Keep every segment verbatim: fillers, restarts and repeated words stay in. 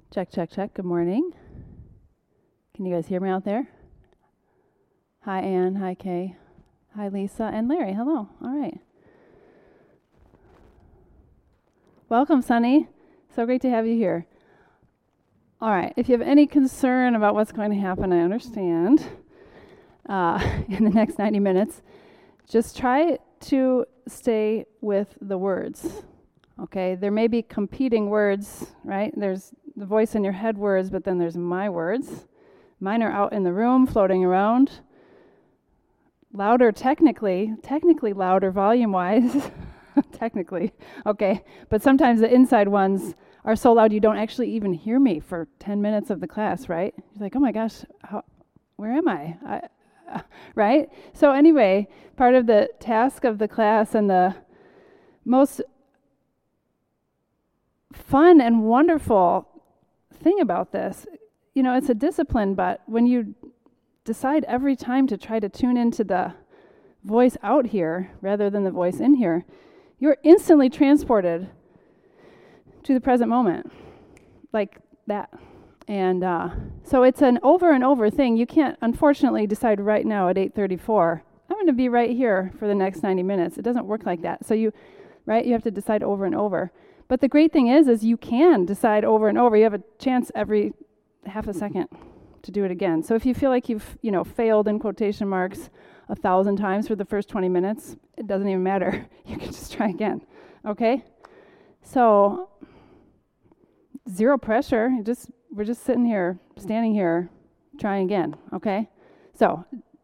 Check, check, check. Good morning. Can you guys hear me out there? Hi, Anne. Hi, Kay. Hi, Lisa. And Larry. Hello. All right. Welcome, Sunny. So great to have you here. All right. If you have any concern about what's going to happen, I understand, uh, in the next ninety minutes, just try to stay with the words. Okay? There may be competing words, right? There's the voice in your head words, but then there's my words. Mine are out in the room, floating around. Louder technically, technically louder volume-wise, technically, okay. But sometimes the inside ones are so loud you don't actually even hear me for ten minutes of the class, right? You're like, oh my gosh, how, where am I? I uh, right? So anyway, part of the task of the class and the most fun and wonderful thing about this, you know, it's a discipline, but when you decide every time to try to tune into the voice out here rather than the voice in here, you're instantly transported to the present moment, like that. And uh, so it's an over and over thing. You can't, unfortunately, decide right now at eight thirty-four, I'm going to be right here for the next ninety minutes. It doesn't work like that. So you, right, you have to decide over and over. But the great thing is, is you can decide over and over. You have a chance every half a second to do it again. So if you feel like you've, you know, failed in quotation marks a thousand times for the first twenty minutes, it doesn't even matter. You can just try again. Okay? So zero pressure. You just we're just sitting here, standing here, trying again. Okay? So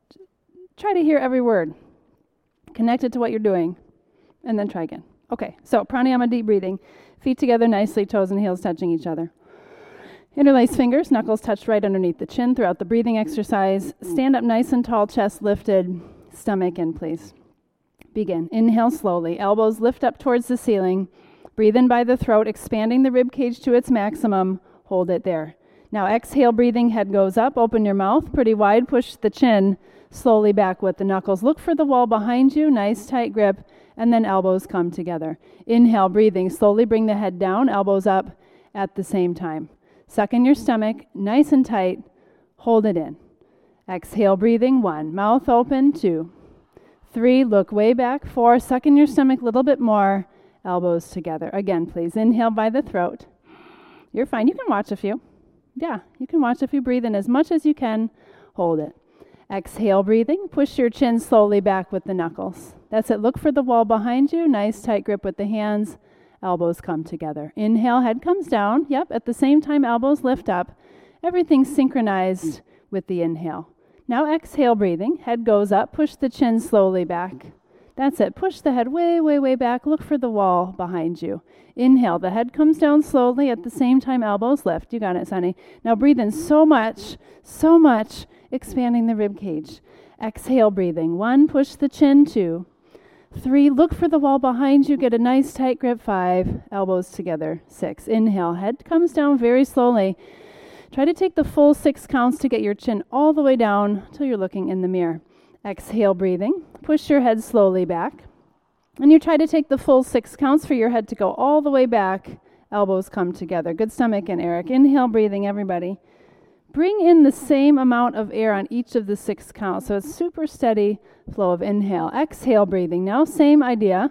try to hear every word. Connect it to what you're doing, and then try again. Okay, so pranayama, deep breathing. Feet together nicely, toes and heels touching each other. Interlace fingers, knuckles touched right underneath the chin throughout the breathing exercise. Stand up nice and tall, chest lifted, stomach in, please. Begin. Inhale slowly. Elbows lift up towards the ceiling. Breathe in by the throat, expanding the rib cage to its maximum. Hold it there. Now exhale, breathing, head goes up. Open your mouth pretty wide. Push the chin slowly back with the knuckles. Look for the wall behind you. Nice tight grip. And then elbows come together. Inhale, breathing. Slowly bring the head down, elbows up at the same time. Suck in your stomach, nice and tight. Hold it in. Exhale, breathing. One. Mouth open. Two. Three. Look way back. Four. Suck in your stomach a little bit more. Elbows together. Again, please. Inhale by the throat. You're fine. You can watch a few. Yeah, you can watch a few. Breathe in as much as you can. Hold it. Exhale, breathing. Push your chin slowly back with the knuckles. That's it. Look for the wall behind you. Nice tight grip with the hands. Elbows come together. Inhale, head comes down. Yep, at the same time, elbows lift up. Everything's synchronized with the inhale. Now exhale, breathing. Head goes up. Push the chin slowly back. That's it. Push the head way, way, way back. Look for the wall behind you. Inhale, the head comes down slowly. At the same time, elbows lift. You got it, Sunny. Now breathe in so much, so much, expanding the rib cage. Exhale, breathing. One, push the chin. Two. Three, look for the wall behind you. Get a nice tight grip. Five, elbows together. Six, inhale. Head comes down very slowly. Try to take the full six counts to get your chin all the way down until you're looking in the mirror. Exhale, breathing. Push your head slowly back. And you try to take the full six counts for your head to go all the way back. Elbows come together. Good stomach in, Eric. Inhale, breathing, everybody. Bring in the same amount of air on each of the six counts. So it's super steady flow of inhale. Exhale, breathing. Now same idea.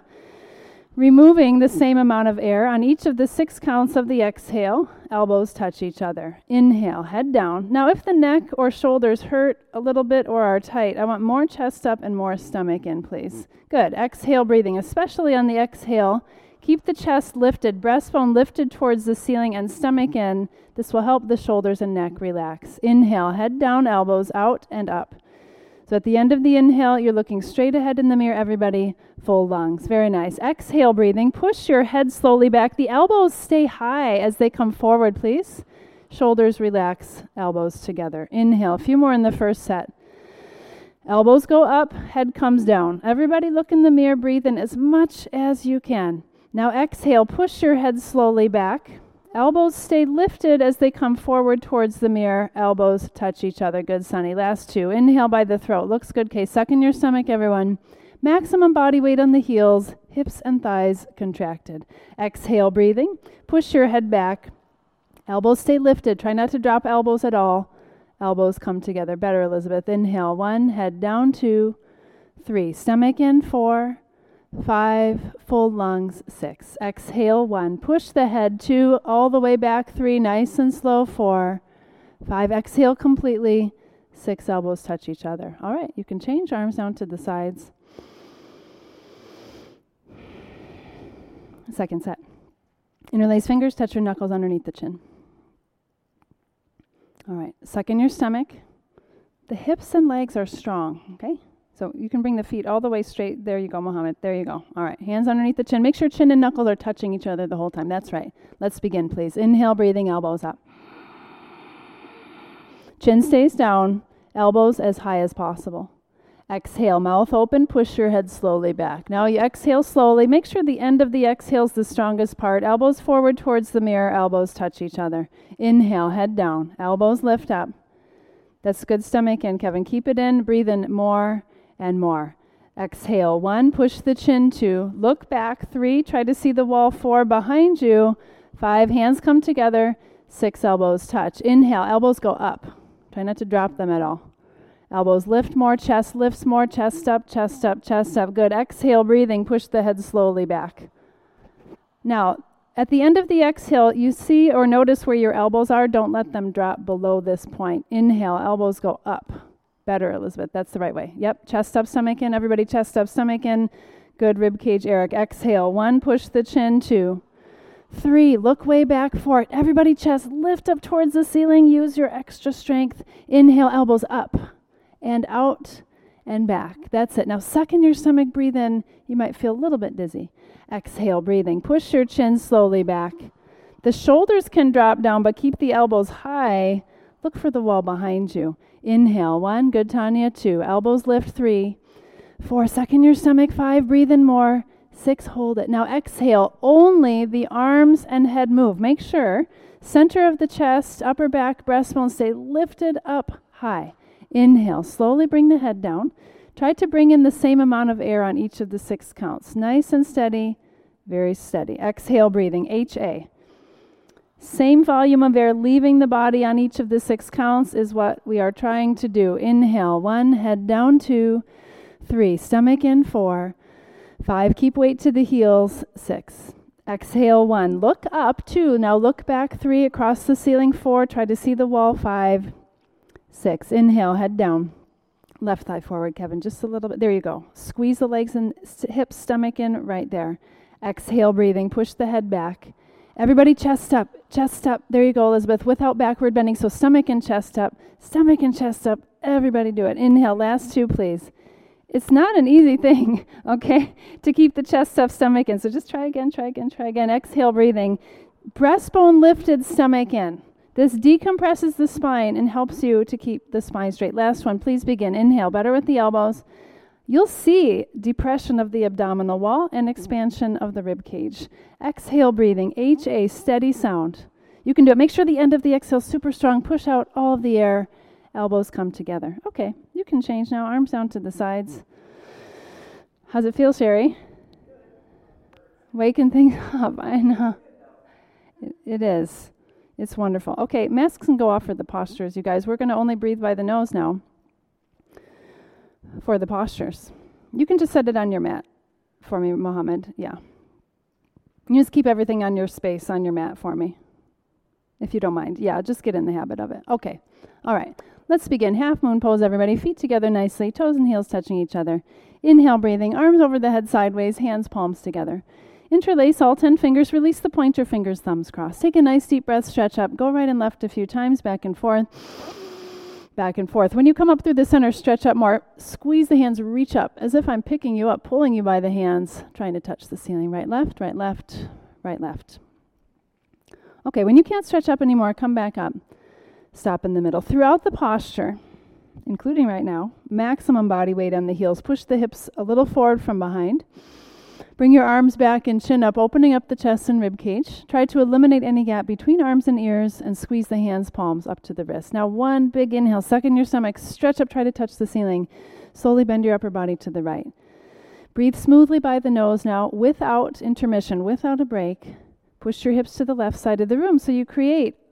Removing the same amount of air on each of the six counts of the exhale. Elbows touch each other. Inhale, head down. Now if the neck or shoulders hurt a little bit or are tight, I want more chest up and more stomach in, please. Good. Exhale, breathing, especially on the exhale. Keep the chest lifted, breastbone lifted towards the ceiling and stomach in. This will help the shoulders and neck relax. Inhale, head down, elbows out and up. So at the end of the inhale, you're looking straight ahead in the mirror, everybody. Full lungs. Very nice. Exhale, breathing. Push your head slowly back. The elbows stay high as they come forward, please. Shoulders relax, elbows together. Inhale. A few more in the first set. Elbows go up, head comes down. Everybody look in the mirror, breathe in as much as you can. Now exhale, push your head slowly back. Elbows stay lifted as they come forward towards the mirror. Elbows touch each other. Good, Sunny. Last two. Inhale by the throat. Looks good, Kay. Suck in your stomach, everyone. Maximum body weight on the heels. Hips and thighs contracted. Exhale, breathing. Push your head back. Elbows stay lifted. Try not to drop elbows at all. Elbows come together. Better, Elizabeth. Inhale. One, head down. Two, three. Stomach in. Four, five. Full lungs. Six. Exhale. One. Push the head. Two, all the way back. Three. Nice and slow. Four, five. Exhale completely. Six. Elbows touch each other. All right. You can change arms down to the sides. Second set. Interlace fingers. Touch your knuckles underneath the chin. All right, suck in your stomach. The hips and legs are strong, okay? So you can bring the feet all the way straight. There you go, Mohammed. There you go. All right, hands underneath the chin. Make sure chin and knuckles are touching each other the whole time. That's right. Let's begin, please. Inhale, breathing, elbows up. Chin stays down, elbows as high as possible. Exhale, mouth open, push your head slowly back. Now you exhale slowly. Make sure the end of the exhale is the strongest part. Elbows forward towards the mirror, elbows touch each other. Inhale, head down, elbows lift up. That's good stomach in, Kevin. Keep it in, breathe in more and more. Exhale, one, push the chin, two, look back, three, try to see the wall, four, behind you, five, hands come together, six, elbows touch. Inhale, elbows go up. Try not to drop them at all. Elbows lift more, chest lifts more, chest up, chest up, chest up. Good. Exhale, breathing, push the head slowly back. Now, at the end of the exhale, you see or notice where your elbows are. Don't let them drop below this point. Inhale, elbows go up. Better, Elizabeth. That's the right way. Yep. Chest up, stomach in. Everybody chest up, stomach in. Good. Rib cage, Eric. Exhale. One, push the chin. Two. Three, look way back. Four, everybody chest lift up towards the ceiling. Use your extra strength. Inhale, elbows up. And out and back. That's it. Now suck in your stomach, breathe in. You might feel a little bit dizzy. Exhale, breathing. Push your chin slowly back. The shoulders can drop down, but keep the elbows high. Look for the wall behind you. Inhale, one. Good, Tanya. Two. Elbows lift. Three. Four. Suck in your stomach. Five. Breathe in more. Six. Hold it. Now exhale. Only the arms and head move. Make sure center of the chest, upper back, breastbone stay lifted up high. Inhale, slowly bring the head down. Try to bring in the same amount of air on each of the six counts. Nice and steady, very steady. Exhale, breathing, H A. Same volume of air leaving the body on each of the six counts is what we are trying to do. Inhale, one, head down, two, three, stomach in, four, five, keep weight to the heels, six. Exhale, one, look up, two, now look back, three, across the ceiling, four, try to see the wall, five, six. Inhale, head down. Left thigh forward, Kevin, just a little bit. There you go. Squeeze the legs and st- hips, stomach in, right there. Exhale, breathing. Push the head back. Everybody chest up, chest up. There you go, Elizabeth, without backward bending. So stomach and chest up, stomach and chest up. Everybody do it. Inhale, last two, please. It's not an easy thing, okay, to keep the chest up, stomach in. So just try again, try again, try again. Exhale, breathing. Breastbone lifted, stomach in. This decompresses the spine and helps you to keep the spine straight. Last one, please begin. Inhale, better with the elbows. You'll see depression of the abdominal wall and expansion of the rib cage. Exhale, breathing. H A, steady sound. You can do it. Make sure the end of the exhale is super strong. Push out all of the air. Elbows come together. Okay, you can change now. Arms down to the sides. How's it feel, Sherry? Waking things up. I know. It, it is. It's wonderful. Okay, masks can go off for the postures, you guys. We're going to only breathe by the nose now for the postures. You can just set it on your mat for me, Mohammed. Yeah. You just keep everything on your space on your mat for me, if you don't mind. Yeah, just get in the habit of it. Okay. All right. Let's begin. Half moon pose, everybody. Feet together nicely, toes and heels touching each other. Inhale, breathing. Arms over the head sideways, hands palms together. Interlace all ten fingers, release the pointer fingers, thumbs crossed. Take a nice deep breath, stretch up, go right and left a few times, back and forth, back and forth. When you come up through the center, stretch up more, squeeze the hands, reach up, as if I'm picking you up, pulling you by the hands, trying to touch the ceiling. Right, left, right, left, right, left. Okay, when you can't stretch up anymore, come back up. Stop in the middle. Throughout the posture, including right now, maximum body weight on the heels. Push the hips a little forward from behind. Bring your arms back and chin up, opening up the chest and rib cage. Try to eliminate any gap between arms and ears and squeeze the hands, palms up to the wrist. Now one big inhale, suck in your stomach, stretch up, try to touch the ceiling. Slowly bend your upper body to the right. Breathe smoothly by the nose now without intermission, without a break. Push your hips to the left side of the room so you create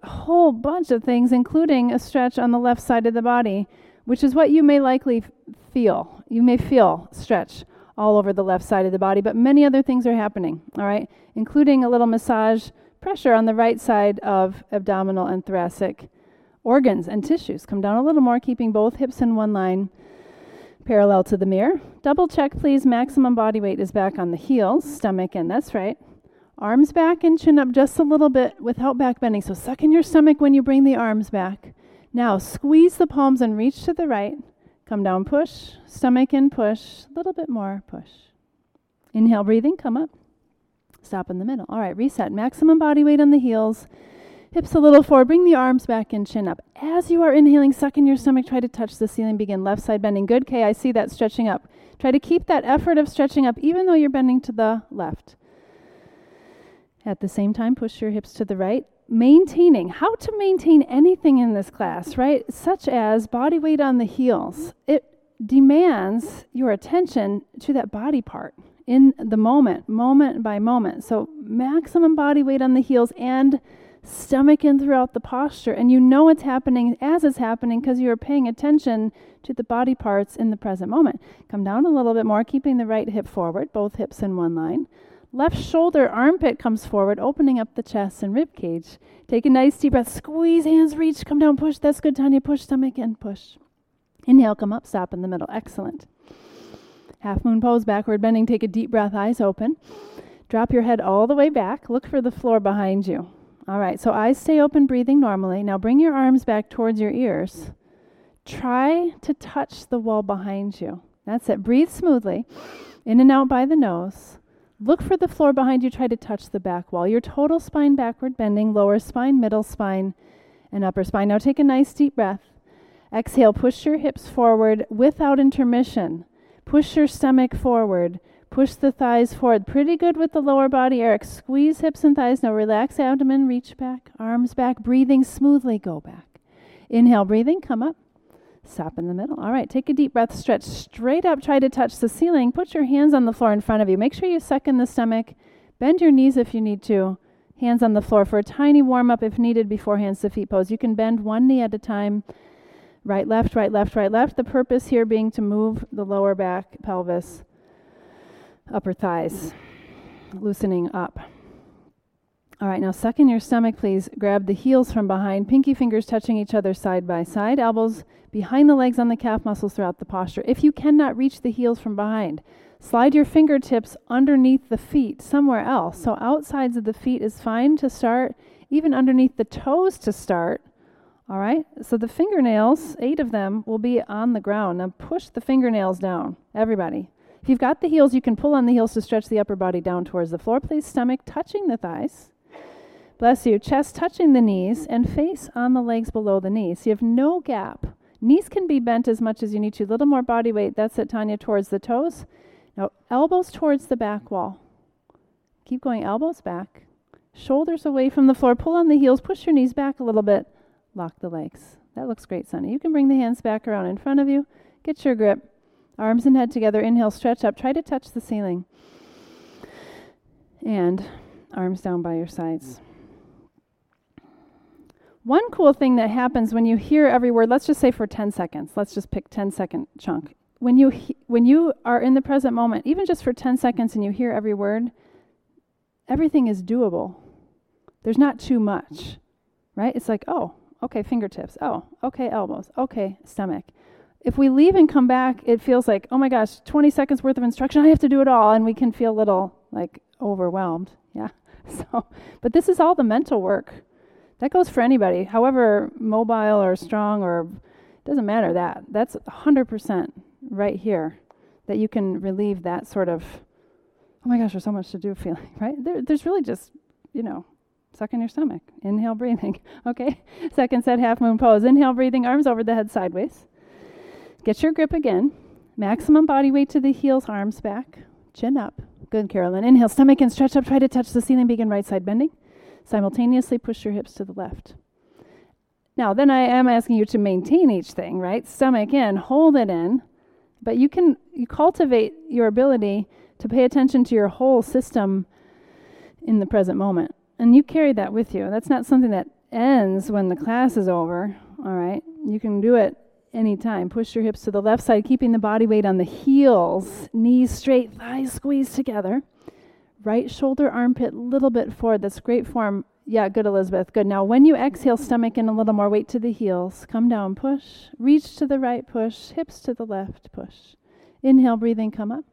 a whole bunch of things, including a stretch on the left side of the body, which is what you may likely f- feel. You may feel stretch all over the left side of the body, but many other things are happening, all right, including a little massage pressure on the right side of abdominal and thoracic organs and tissues. Come down a little more, keeping both hips in one line, parallel to the mirror. Double check, please. Maximum body weight is back on the heels, stomach in. That's right. Arms back and chin up just a little bit without back bending. So suck in your stomach when you bring the arms back. Now squeeze the palms and reach to the right. Come down, push. Stomach in, push. A little bit more, push. Inhale, breathing, come up. Stop in the middle. All right, reset. Maximum body weight on the heels. Hips a little forward. Bring the arms back and chin up. As you are inhaling, suck in your stomach. Try to touch the ceiling. Begin left side bending. Good. Okay, I see that stretching up. Try to keep that effort of stretching up even though you're bending to the left. At the same time, push your hips to the right. Maintaining. How to maintain anything in this class, right? Such as body weight on the heels. It demands your attention to that body part in the moment, moment by moment. So maximum body weight on the heels and stomach in throughout the posture. And you know it's happening as it's happening because you are paying attention to the body parts in the present moment. Come down a little bit more, keeping the right hip forward, both hips in one line. Left shoulder, armpit comes forward, opening up the chest and rib cage. Take a nice deep breath. Squeeze, hands reach, come down, push. That's good, Tanya. Push, stomach in, push. Inhale, come up, stop in the middle. Excellent. Half moon pose, backward bending. Take a deep breath, eyes open. Drop your head all the way back. Look for the floor behind you. All right, so eyes stay open, breathing normally. Now bring your arms back towards your ears. Try to touch the wall behind you. That's it. Breathe smoothly. In and out by the nose. Look for the floor behind you. Try to touch the back wall. Your total spine backward bending, lower spine, middle spine, and upper spine. Now take a nice deep breath. Exhale, push your hips forward without intermission. Push your stomach forward. Push the thighs forward. Pretty good with the lower body, Eric. Squeeze hips and thighs. Now relax abdomen, reach back, arms back, breathing smoothly, go back. Inhale, breathing, come up. Stop in the middle. All right, take a deep breath, stretch straight up, try to touch the ceiling. Put your hands on the floor in front of you. Make sure you suck in the stomach. Bend your knees if you need to. Hands on the floor for a tiny warm-up if needed before hands to feet pose. You can bend one knee at a time. Right, left, right, left, right, left. The purpose here being to move the lower back, pelvis, upper thighs, loosening up. All right, now suck in your stomach, please. Grab the heels from behind, pinky fingers touching each other side by side, elbows behind the legs on the calf muscles throughout the posture. If you cannot reach the heels from behind, slide your fingertips underneath the feet somewhere else. So outsides of the feet is fine to start, even underneath the toes to start. All right, so the fingernails, eight of them, will be on the ground. Now push the fingernails down, everybody. If you've got the heels, you can pull on the heels to stretch the upper body down towards the floor. Please, stomach touching the thighs. Bless you. Chest touching the knees and face on the legs below the knees. You have no gap. Knees can be bent as much as you need to. A little more body weight. That's it, Tanya, towards the toes. Now, elbows towards the back wall. Keep going, elbows back. Shoulders away from the floor. Pull on the heels. Push your knees back a little bit. Lock the legs. That looks great, Sunny. You can bring the hands back around in front of you. Get your grip. Arms and head together. Inhale, stretch up. Try to touch the ceiling. And arms down by your sides. One cool thing that happens when you hear every word, let's just say for ten seconds. Let's just pick ten second chunk. When you he- when you are in the present moment, even just for ten seconds and you hear every word, everything is doable. There's not too much, right? It's like, oh, okay, fingertips. Oh, okay, elbows. Okay, stomach. If we leave and come back, it feels like, oh my gosh, twenty seconds worth of instruction. I have to do it all. And we can feel a little like overwhelmed. Yeah. So, but this is all the mental work. That goes for anybody, however mobile or strong or, doesn't matter that. That's one hundred percent right here that you can relieve that sort of, oh my gosh, there's so much to do feeling, right? There, there's really just, you know, suck in your stomach. Inhale, breathing. Okay, second set, half moon pose. Inhale, breathing, arms over the head sideways. Get your grip again. Maximum body weight to the heels, arms back, chin up. Good, Carolyn. Inhale, stomach in, stretch up, try to touch the ceiling, begin right side bending. Simultaneously push your hips to the left. Now, then I am asking you to maintain each thing, right? Stomach in, hold it in, but you can you cultivate your ability to pay attention to your whole system in the present moment. And you carry that with you. That's not something that ends when the class is over. All right. You can do it anytime. Push your hips to the left side, keeping the body weight on the heels. Knees straight, thighs squeezed together. Right shoulder, armpit, a little bit forward. That's great form. Yeah, good, Elizabeth. Good. Now, when you exhale, stomach in a little more, weight to the heels. Come down, push. Reach to the right, push. Hips to the left, push. Inhale, breathing, come up.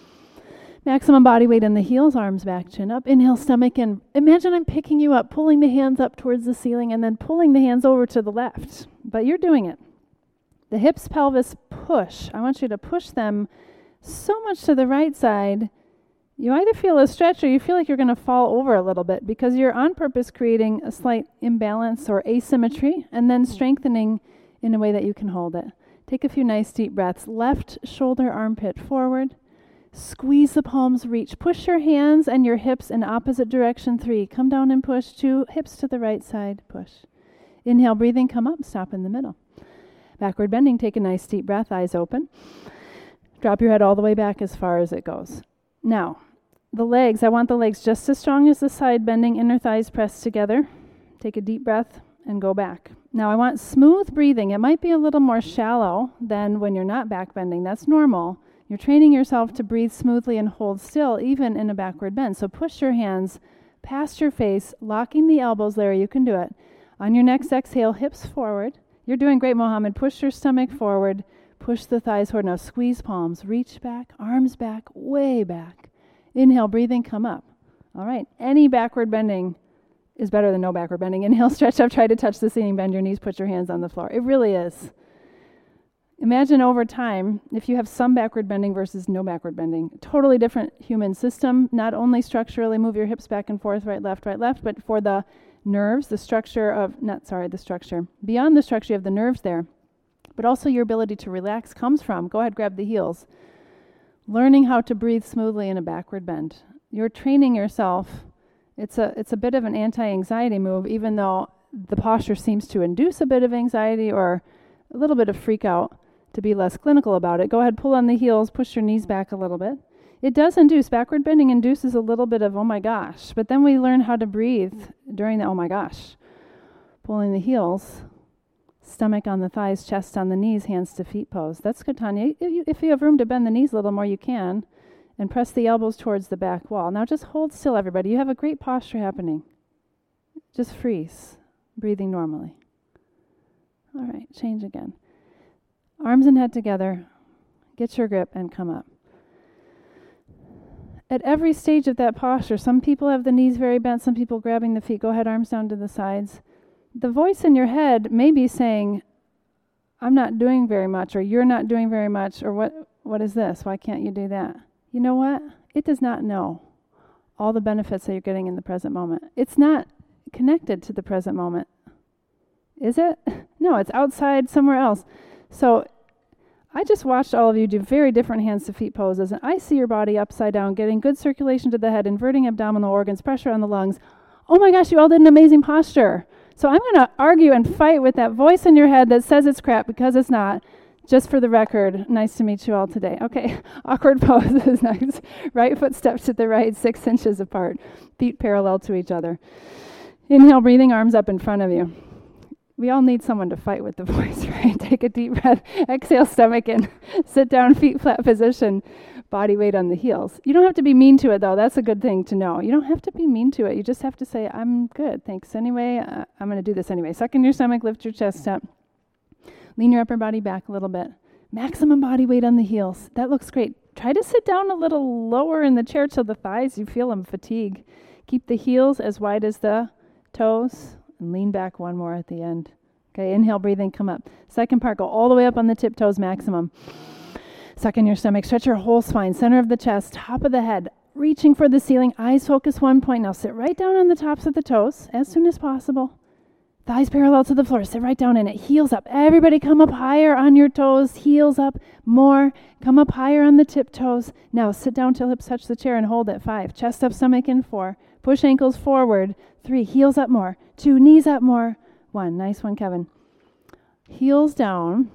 Maximum body weight in the heels, arms back, chin up. Inhale, stomach in. Imagine I'm picking you up, pulling the hands up towards the ceiling, and then pulling the hands over to the left. But you're doing it. The hips, pelvis, push. I want you to push them so much to the right side. You either feel a stretch or you feel like you're going to fall over a little bit because you're on purpose creating a slight imbalance or asymmetry and then strengthening in a way that you can hold it. Take a few nice deep breaths. Left shoulder, armpit forward. Squeeze the palms, reach. Push your hands and your hips in opposite direction. Three. Come down and push. Two. Hips to the right side. Push. Inhale, breathing, come up. Stop in the middle. Backward bending. Take a nice deep breath. Eyes open. Drop your head all the way back as far as it goes. Now, the legs, I want the legs just as strong as the side bending, inner thighs pressed together. Take a deep breath and go back. Now I want smooth breathing. It might be a little more shallow than when you're not back bending. That's normal. You're training yourself to breathe smoothly and hold still, even in a backward bend. So push your hands past your face, locking the elbows, Larry, you can do it. On your next exhale, hips forward. You're doing great, Mohammed. Push your stomach forward. Push the thighs forward. Now squeeze palms. Reach back, arms back, way back. Inhale, breathing, come up. All right. Any backward bending is better than no backward bending. Inhale, stretch up, try to touch the ceiling, bend your knees, put your hands on the floor. It really is. Imagine over time, if you have some backward bending versus no backward bending, totally different human system, not only structurally move your hips back and forth, right, left, right, left, but for the nerves, the structure of, not sorry, the structure. Beyond the structure, you have the nerves there, but also your ability to relax comes from, go ahead, grab the heels, learning how to breathe smoothly in a backward bend. You're training yourself. It's a it's a bit of an anti-anxiety move, even though the posture seems to induce a bit of anxiety or a little bit of freak out, to be less clinical about it. Go ahead, pull on the heels, push your knees back a little bit. It does induce, backward bending induces a little bit of, oh my gosh, but then we learn how to breathe during the, oh my gosh. Pulling the heels, stomach on the thighs, chest on the knees, hands to feet pose. That's good, Tanya. If you, if you have room to bend the knees a little more, you can. And press the elbows towards the back wall. Now just hold still, everybody. You have a great posture happening. Just freeze, breathing normally. All right, change again. Arms and head together. Get your grip and come up. At every stage of that posture, some people have the knees very bent, some people grabbing the feet. Go ahead, arms down to the sides. The voice in your head may be saying, I'm not doing very much, or you're not doing very much, or what? What is this? Why can't you do that? You know what? It does not know all the benefits that you're getting in the present moment. It's not connected to the present moment. Is it? No, it's outside somewhere else. So I just watched all of you do very different hands to feet poses, and I see your body upside down, getting good circulation to the head, inverting abdominal organs, pressure on the lungs. Oh my gosh, you all did an amazing posture. So I'm going to argue and fight with that voice in your head that says it's crap because it's not. Just for the record, nice to meet you all today. Okay, awkward poses next. Right foot steps to the right, six inches apart. Feet parallel to each other. Inhale, breathing, arms up in front of you. We all need someone to fight with the voice, right? Take a deep breath. Exhale, stomach in. Sit down, feet flat position. Body weight on the heels. You don't have to be mean to it, though. That's a good thing to know. You don't have to be mean to it. You just have to say, I'm good, thanks anyway. Uh, I'm going to do this anyway. Suck in your stomach, lift your chest up. Lean your upper body back a little bit. Maximum body weight on the heels. That looks great. Try to sit down a little lower in the chair till the thighs, you feel them fatigue. Keep the heels as wide as the toes and lean back one more at the end. Okay, inhale, breathing, come up. Second part, go all the way up on the tiptoes, maximum. Suck in your stomach, stretch your whole spine, center of the chest, top of the head, reaching for the ceiling, eyes focus one point. Now sit right down on the tops of the toes as soon as possible. Thighs parallel to the floor. Sit right down in it. Heels up. Everybody come up higher on your toes. Heels up. More. Come up higher on the tiptoes. Now sit down till hips touch the chair and hold at five. Chest up, stomach in four. Push ankles forward. Three. Heels up more. Two. Knees up more. One. Nice one, Kevin. Heels down.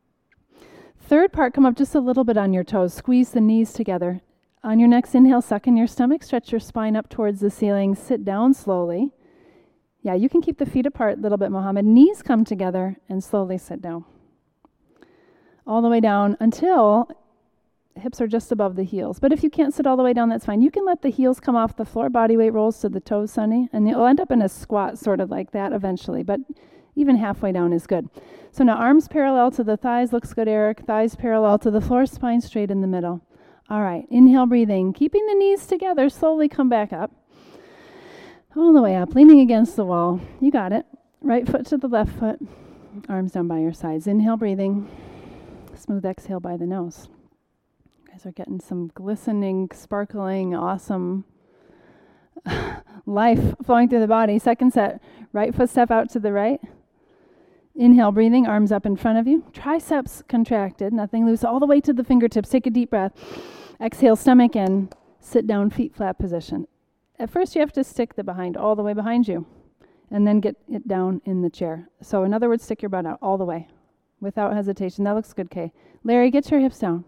Third part, come up just a little bit on your toes. Squeeze the knees together. On your next inhale, suck in your stomach. Stretch your spine up towards the ceiling. Sit down slowly. Yeah, you can keep the feet apart a little bit, Mohammed. Knees come together and slowly sit down. All the way down until hips are just above the heels. But if you can't sit all the way down, that's fine. You can let the heels come off the floor, body weight rolls to the toes, Sunny, and you'll end up in a squat sort of like that eventually. But even halfway down is good. So now arms parallel to the thighs. Looks good, Eric. Thighs parallel to the floor, spine straight in the middle. All right, inhale, breathing. Keeping the knees together, slowly come back up. All the way up, leaning against the wall. You got it. Right foot to the left foot. Arms down by your sides. Inhale, breathing. Smooth exhale by the nose. You guys are getting some glistening, sparkling, awesome life flowing through the body. Second set. Right foot step out to the right. Inhale, breathing, arms up in front of you. Triceps contracted, nothing loose, all the way to the fingertips. Take a deep breath. Exhale, stomach in. Sit down, feet flat position. At first, you have to stick the behind all the way behind you, and then get it down in the chair. So in other words, stick your butt out all the way, without hesitation. That looks good, Kay. Larry, get your hips down.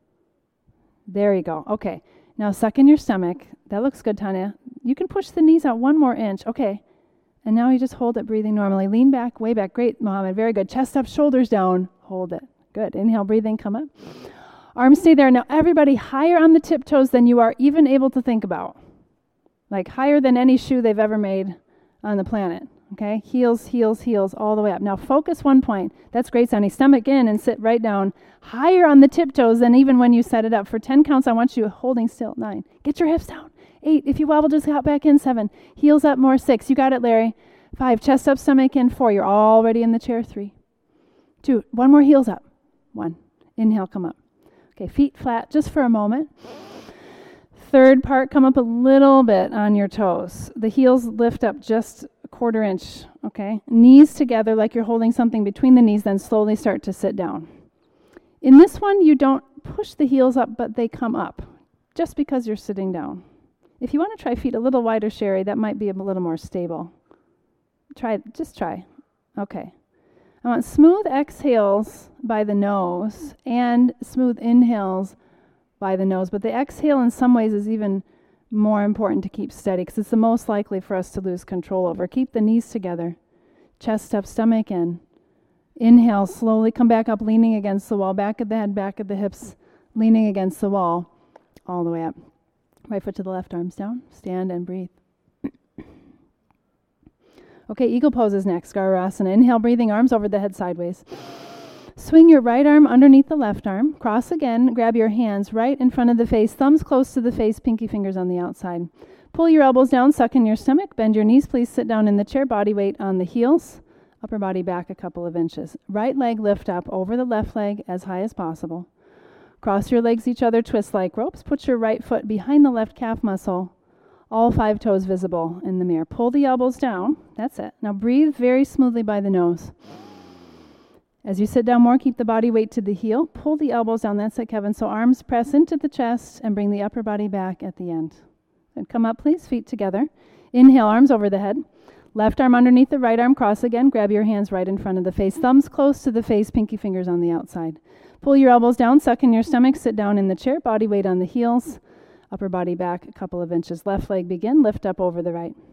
There you go. Okay. Now suck in your stomach. That looks good, Tanya. You can push the knees out one more inch. Okay. And now you just hold it, breathing normally. Lean back, way back. Great, Mohammed. Very good. Chest up, shoulders down. Hold it. Good. Inhale, breathing, come up. Arms stay there. Now everybody higher on the tiptoes than you are even able to think about. Like higher than any shoe they've ever made on the planet. Okay? Heels, heels, heels, all the way up. Now focus one point. That's great, Sonny. Stomach in and sit right down. Higher on the tiptoes than even when you set it up. For ten counts, I want you holding still. Nine. Get your hips down. Eight. If you wobble, just hop back in. Seven. Heels up more. Six. You got it, Larry. Five. Chest up, stomach in. Four. You're already in the chair. Three. Two. One more. Heels up. One. Inhale, come up. Okay, feet flat just for a moment. Third part, come up a little bit on your toes. The heels lift up just a quarter inch, okay? Knees together like you're holding something between the knees, then slowly start to sit down. In this one, you don't push the heels up, but they come up just because you're sitting down. If you want to try feet a little wider, Sherry, that might be a little more stable. Try, just try. Okay. I want smooth exhales by the nose and smooth inhales by the nose, but the exhale in some ways is even more important to keep steady because it's the most likely for us to lose control over. Keep the knees together, chest up, stomach in. Inhale, slowly come back up, leaning against the wall, back of the head, back of the hips, leaning against the wall, all the way up. Right foot to the left, arms down, stand and breathe. Okay, eagle pose is next, Garurasana. Inhale, breathing, arms over the head sideways. Swing your right arm underneath the left arm. Cross again. Grab your hands right in front of the face. Thumbs close to the face. Pinky fingers on the outside. Pull your elbows down. Suck in your stomach. Bend your knees. Please sit down in the chair. Body weight on the heels. Upper body back a couple of inches. Right leg lift up over the left leg as high as possible. Cross your legs each other. Twist like ropes. Put your right foot behind the left calf muscle. All five toes visible in the mirror. Pull the elbows down. That's it. Now breathe very smoothly by the nose. As you sit down more, keep the body weight to the heel. Pull the elbows down. That's it, Kevin. So arms press into the chest and bring the upper body back at the end. And come up, please. Feet together. Inhale, arms over the head. Left arm underneath the right arm. Cross again. Grab your hands right in front of the face. Thumbs close to the face. Pinky fingers on the outside. Pull your elbows down. Suck in your stomach. Sit down in the chair. Body weight on the heels. Upper body back a couple of inches. Left leg begin. Lift up over the right.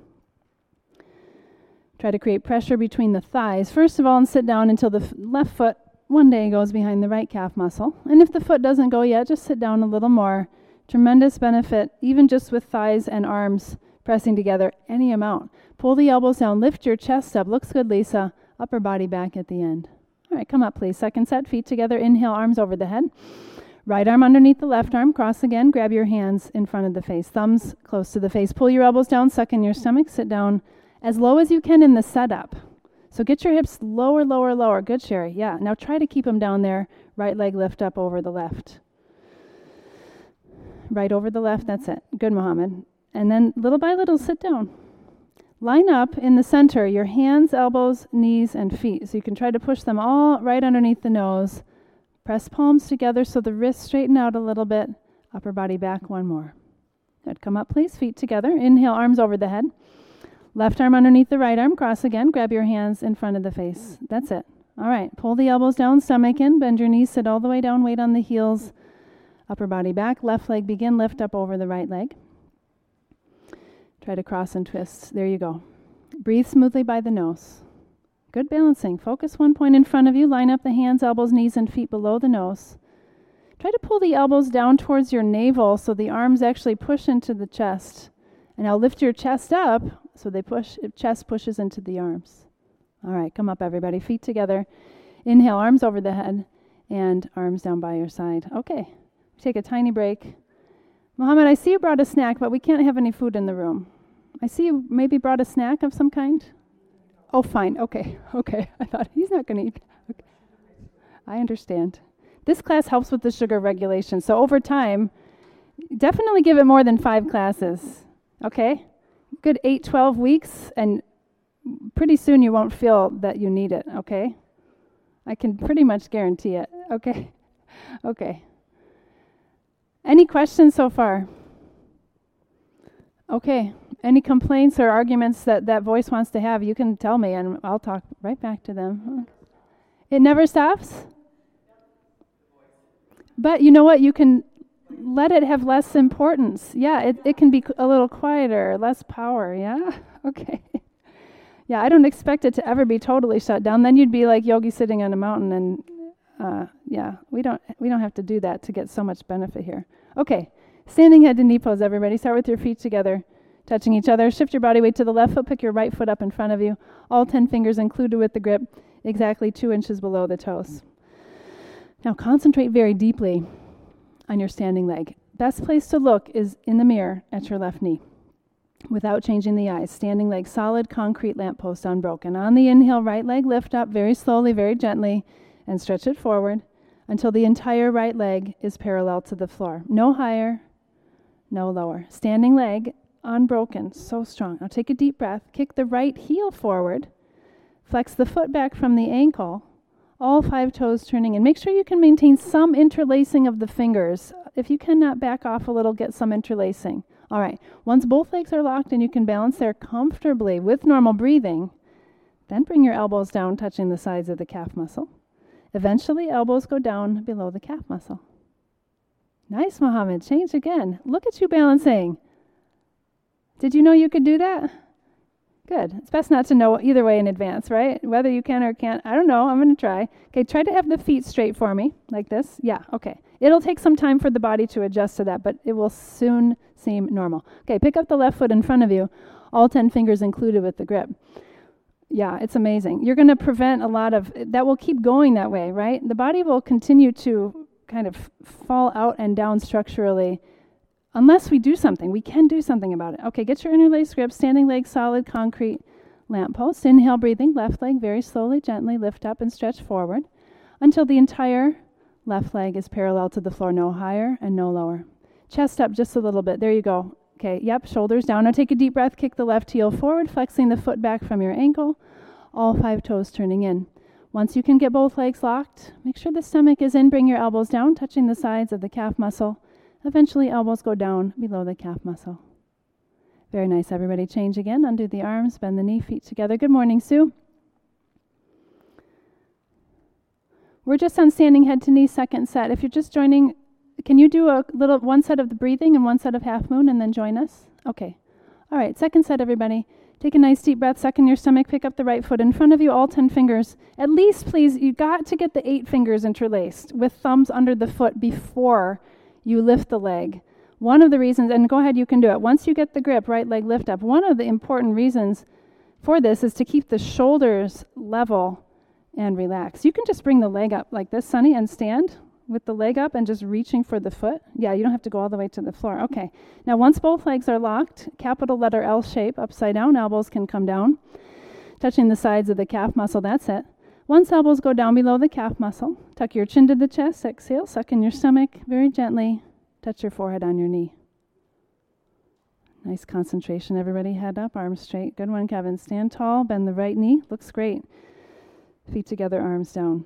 Try to create pressure between the thighs, first of all, and sit down until the f- left foot one day goes behind the right calf muscle. And if the foot doesn't go yet, just sit down a little more. Tremendous benefit, even just with thighs and arms pressing together, any amount. Pull the elbows down, lift your chest up. Looks good, Lisa. Upper body back at the end. All right, come up, please. Second set, feet together. Inhale, arms over the head. Right arm underneath the left arm. Cross again. Grab your hands in front of the face. Thumbs close to the face. Pull your elbows down. Suck in your stomach. Sit down as low as you can in the setup. So get your hips lower, lower, lower. Good, Sherry. Yeah. Now try to keep them down there. Right leg lift up over the left. Right over the left. That's it. Good, Mohammed. And then little by little, sit down. Line up in the center, your hands, elbows, knees, and feet. So you can try to push them all right underneath the nose. Press palms together so the wrists straighten out a little bit. Upper body back. One more. Good. Come up, please. Feet together. Inhale, arms over the head. Left arm underneath the right arm. Cross again. Grab your hands in front of the face. That's it. All right. Pull the elbows down, stomach in. Bend your knees. Sit all the way down. Weight on the heels. Upper body back. Left leg begin. Lift up over the right leg. Try to cross and twist. There you go. Breathe smoothly by the nose. Good balancing. Focus one point in front of you. Line up the hands, elbows, knees, and feet below the nose. Try to pull the elbows down towards your navel so the arms actually push into the chest. And now lift your chest up so they push, chest pushes into the arms. All right, come up everybody. Feet together. Inhale, arms over the head and arms down by your side. Okay, take a tiny break. Mohammed, I see you brought a snack, but we can't have any food in the room. I see you maybe brought a snack of some kind. Oh, fine. Okay, okay. I thought he's not going to eat. Okay. I understand. This class helps with the sugar regulation. So over time, definitely give it more than five classes. Okay? Good eight, twelve weeks, and pretty soon you won't feel that you need it. Okay? I can pretty much guarantee it. Okay? Okay. Any questions so far? Okay. Any complaints or arguments that that voice wants to have, you can tell me, and I'll talk right back to them. It never stops? But you know what? You can let it have less importance. Yeah, it, it can be a little quieter, less power, yeah? Okay. Yeah, I don't expect it to ever be totally shut down. Then you'd be like Yogi sitting on a mountain, and uh, yeah, we don't we don't have to do that to get so much benefit here. Okay, standing head to knee pose, everybody. Start with your feet together, touching each other. Shift your body weight to the left foot. Pick your right foot up in front of you. All ten fingers included with the grip, exactly two inches below the toes. Now concentrate very deeply on your standing leg. Best place to look is in the mirror at your left knee. Without changing the eyes, standing leg solid, concrete lamppost unbroken. On the inhale, right leg lift up very slowly, very gently, and stretch it forward until the entire right leg is parallel to the floor. No higher, no lower. Standing leg unbroken, so strong. Now take a deep breath. Kick the right heel forward. Flex the foot back from the ankle. All five toes turning in. Make sure you can maintain some interlacing of the fingers. If you cannot, back off a little, get some interlacing. All right. Once both legs are locked and you can balance there comfortably with normal breathing, then bring your elbows down, touching the sides of the calf muscle. Eventually, elbows go down below the calf muscle. Nice, Mohammed. Change again. Look at you balancing. Did you know you could do that? Good. It's best not to know either way in advance, right? Whether you can or can't, I don't know. I'm going to try. Okay, try to have the feet straight for me, like this. Yeah, okay. It'll take some time for the body to adjust to that, but it will soon seem normal. Okay, pick up the left foot in front of you, all ten fingers included with the grip. Yeah, it's amazing. You're going to prevent a lot of, that will keep going that way, right? The body will continue to kind of fall out and down structurally unless we do something. We can do something about it. Okay, get your interlaced grip, standing leg solid, concrete lamppost. Inhale, breathing, left leg very slowly, gently lift up and stretch forward until the entire left leg is parallel to the floor, no higher and no lower. Chest up just a little bit. There you go. Okay, yep, shoulders down. Now take a deep breath, kick the left heel forward, flexing the foot back from your ankle, all five toes turning in. Once you can get both legs locked, make sure the stomach is in, bring your elbows down, touching the sides of the calf muscle. Eventually, elbows go down below the calf muscle. Very nice, everybody. Change again. Undo the arms, bend the knee, feet together. Good morning, Sue. We're just on standing head to knee, second set. If you're just joining, can you do a little one set of the breathing and one set of half moon and then join us? Okay. All right, second set, everybody. Take a nice deep breath, suck in your stomach, pick up the right foot in front of you, all ten fingers. At least, please, you got to get the eight fingers interlaced with thumbs under the foot before you lift the leg. One of the reasons, and go ahead, you can do it. Once you get the grip, right leg lift up, one of the important reasons for this is to keep the shoulders level and relax. You can just bring the leg up like this, Sunny, and stand with the leg up and just reaching for the foot. Yeah, you don't have to go all the way to the floor. Okay. Now, once both legs are locked, capital letter L shape, upside down, elbows can come down, touching the sides of the calf muscle. That's it. Once elbows go down below the calf muscle, tuck your chin to the chest, exhale, suck in your stomach very gently, touch your forehead on your knee. Nice concentration, everybody. Head up, arms straight. Good one, Kevin. Stand tall, bend the right knee. Looks great. Feet together, arms down.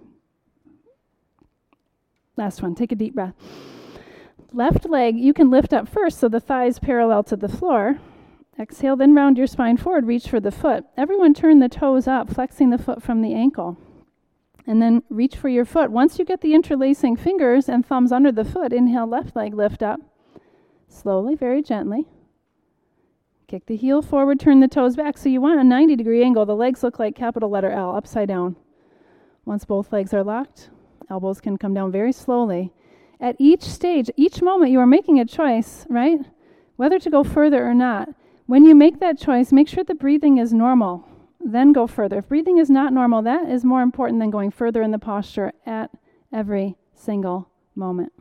Last one, take a deep breath. Left leg, you can lift up first so the thighs parallel to the floor. Exhale, then round your spine forward, reach for the foot. Everyone turn the toes up, flexing the foot from the ankle. And then reach for your foot. Once you get the interlacing fingers and thumbs under the foot, inhale, left leg lift up. Slowly, very gently. Kick the heel forward, turn the toes back. So you want a ninety degree angle. The legs look like capital letter L, upside down. Once both legs are locked, elbows can come down very slowly. At each stage, each moment, you are making a choice, right? Whether to go further or not. When you make that choice, make sure the breathing is normal. Then go further. If breathing is not normal, that is more important than going further in the posture at every single moment.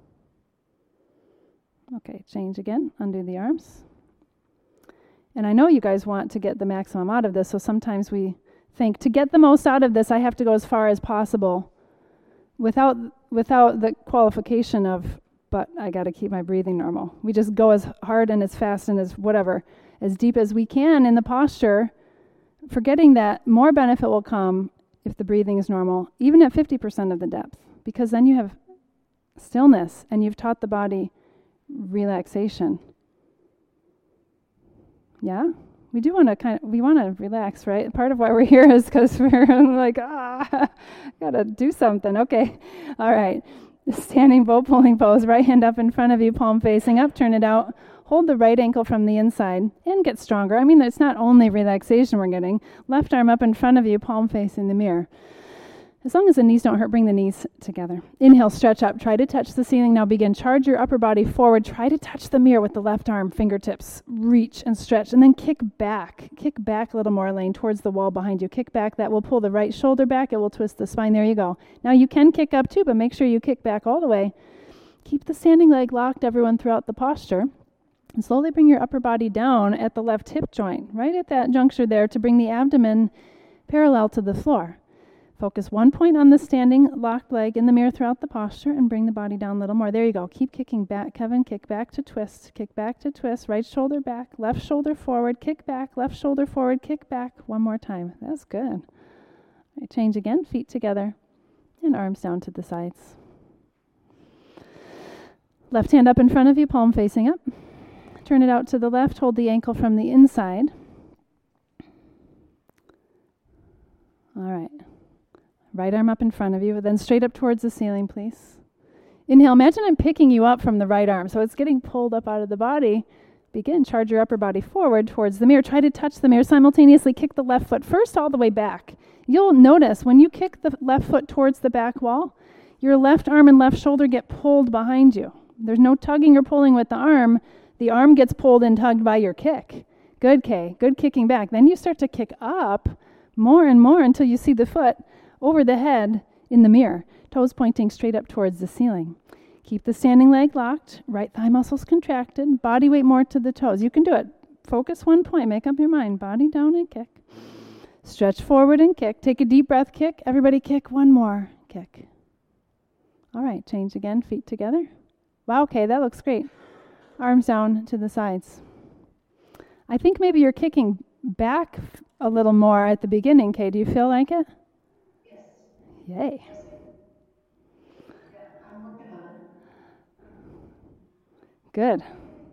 Okay, change again. Undo the arms. And I know you guys want to get the maximum out of this, so sometimes we think, to get the most out of this, I have to go as far as possible without without the qualification of, but I got to keep my breathing normal. We just go as hard and as fast and as whatever, as deep as we can in the posture, forgetting that more benefit will come if the breathing is normal, even at fifty percent of the depth, because then you have stillness and you've taught the body relaxation. Yeah? We do want to kind of, we want to relax, right? Part of why we're here is because we're like, ah, gotta do something. Okay. All right. Standing bow pulling pose, right hand up in front of you, palm facing up, turn it out. Hold the right ankle from the inside and get stronger. I mean, it's not only relaxation we're getting. Left arm up in front of you, palm facing the mirror. As long as the knees don't hurt, bring the knees together. Inhale, stretch up. Try to touch the ceiling. Now begin. Charge your upper body forward. Try to touch the mirror with the left arm, fingertips. Reach and stretch. And then kick back. Kick back a little more, Elaine, towards the wall behind you. Kick back. That will pull the right shoulder back. It will twist the spine. There you go. Now you can kick up too, but make sure you kick back all the way. Keep the standing leg locked, everyone, throughout the posture. And slowly bring your upper body down at the left hip joint, right at that juncture there, to bring the abdomen parallel to the floor. Focus one point on the standing locked leg in the mirror throughout the posture and bring the body down a little more. There you go. Keep kicking back, Kevin. Kick back to twist. Kick back to twist. Right shoulder back. Left shoulder forward. Kick back. Left shoulder forward. Kick back. One more time. That's good. All right, change again. Feet together and arms down to the sides. Left hand up in front of you, palm facing up. Turn it out to the left. Hold the ankle from the inside. All right. Right arm up in front of you, then straight up towards the ceiling, please. Inhale. Imagine I'm picking you up from the right arm, so it's getting pulled up out of the body. Begin. Charge your upper body forward towards the mirror. Try to touch the mirror. Simultaneously kick the left foot first all the way back. You'll notice when you kick the left foot towards the back wall, your left arm and left shoulder get pulled behind you. There's no tugging or pulling with the arm. The arm gets pulled and tugged by your kick. Good, Kay. Good kicking back. Then you start to kick up more and more until you see the foot over the head in the mirror, toes pointing straight up towards the ceiling. Keep the standing leg locked, right thigh muscles contracted, body weight more to the toes. You can do it. Focus one point, make up your mind. Body down and kick. Stretch forward and kick. Take a deep breath, kick. Everybody kick, one more, kick. All right, change again, feet together. Wow, okay, that looks great. Arms down to the sides. I think maybe you're kicking back a little more at the beginning, Kay. Do you feel like it? Yay. Good.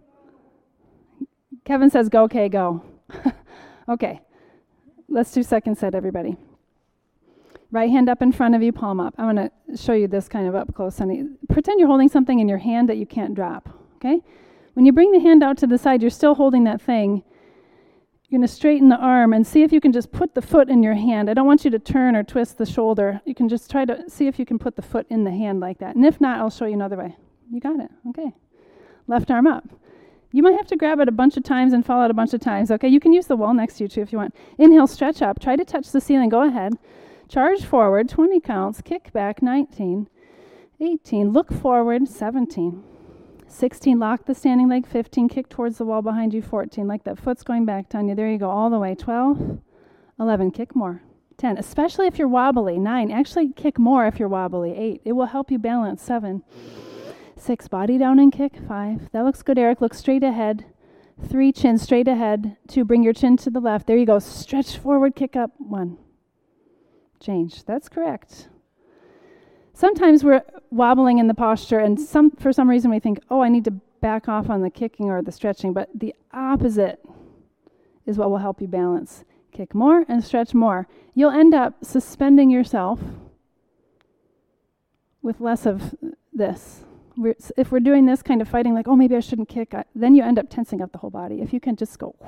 Kevin says, go, Kay, go. Okay. Let's do second set, everybody. Right hand up in front of you, palm up. I'm going to show you this kind of up close, honey. Pretend you're holding something in your hand that you can't drop, okay? When you bring the hand out to the side, you're still holding that thing. You're going to straighten the arm and see if you can just put the foot in your hand. I don't want you to turn or twist the shoulder. You can just try to see if you can put the foot in the hand like that. And if not, I'll show you another way. You got it. Okay. Left arm up. You might have to grab it a bunch of times and fall out a bunch of times. Okay, you can use the wall next to you too if you want. Inhale, stretch up. Try to touch the ceiling. Go ahead. Charge forward, twenty counts. Kick back, nineteen. eighteen. Look forward, seventeen. sixteen, lock the standing leg. fifteen, kick towards the wall behind you. fourteen, like that foot's going back, Tanya. There you go, all the way. twelve, eleven, kick more. ten, especially if you're wobbly. nine, actually kick more if you're wobbly. eight, it will help you balance. seven, six, body down and kick. five, that looks good, Eric. Look straight ahead. three, chin straight ahead. two, bring your chin to the left. There you go, stretch forward, kick up. one, change. That's correct. Sometimes we're wobbling in the posture, and some for some reason we think, oh, I need to back off on the kicking or the stretching, but the opposite is what will help you balance. Kick more and stretch more. You'll end up suspending yourself with less of this. We're, if we're doing this kind of fighting, like, oh, maybe I shouldn't kick, I, then you end up tensing up the whole body. If you can just go,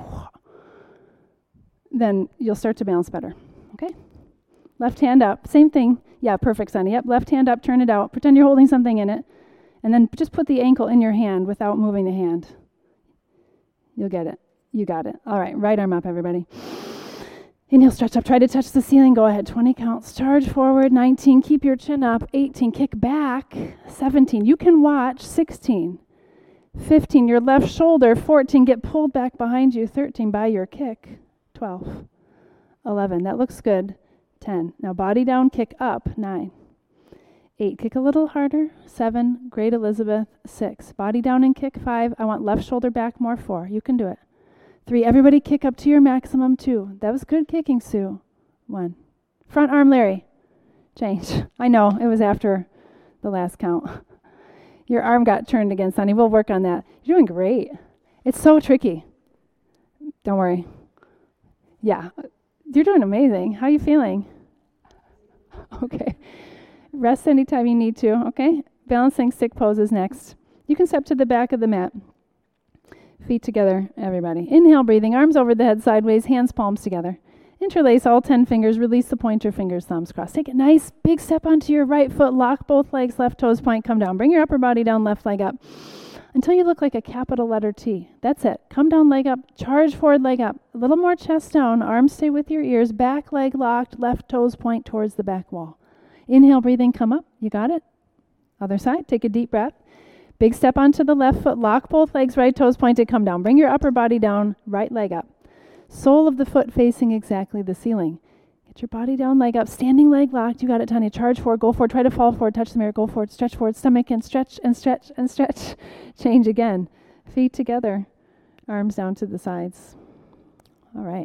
then you'll start to balance better. Okay? Left hand up. Same thing. Yeah, perfect, Sunny. Yep, left hand up, turn it out. Pretend you're holding something in it. And then just put the ankle in your hand without moving the hand. You'll get it. You got it. All right, right arm up, everybody. Inhale, stretch up. Try to touch the ceiling. Go ahead. twenty counts. Charge forward. nineteen. Keep your chin up. eighteen. Kick back. seventeen. You can watch. sixteen. fifteen. Your left shoulder. fourteen. Get pulled back behind you. thirteen. By your kick. twelve. eleven. That looks good. ten. Now body down. Kick up. nine. eight. Kick a little harder. seven. Great, Elizabeth. six. Body down and kick. five. I want left shoulder back more. four. You can do it. Three, everybody kick up to your maximum. Two, that was good kicking, Sue. One, front arm, Larry. Change. I know, it was after the last count. Your arm got turned again, Sonny. We'll work on that. You're doing great. It's so tricky. Don't worry. Yeah, you're doing amazing. How are you feeling? Okay. Rest anytime you need to, okay? Balancing stick poses next. You can step to the back of the mat. Feet together, everybody. Inhale, breathing, arms over the head sideways, hands palms together. Interlace all ten fingers, release the pointer fingers, thumbs crossed. Take a nice big step onto your right foot, lock both legs, left toes point, come down. Bring your upper body down, left leg up, until you look like a capital letter T. That's it. Come down, leg up, charge forward, leg up. A little more chest down, arms stay with your ears, back leg locked, left toes point towards the back wall. Inhale, breathing, come up. You got it? Other side, take a deep breath. Big step onto the left foot, lock both legs, right toes pointed, come down. Bring your upper body down, right leg up. Sole of the foot facing exactly the ceiling. Get your body down, leg up, standing leg locked. You got it, Tanya. Charge forward, go forward, try to fall forward, touch the mirror, go forward, stretch forward, stomach in, stretch and stretch and stretch. Change again. Feet together, arms down to the sides. All right.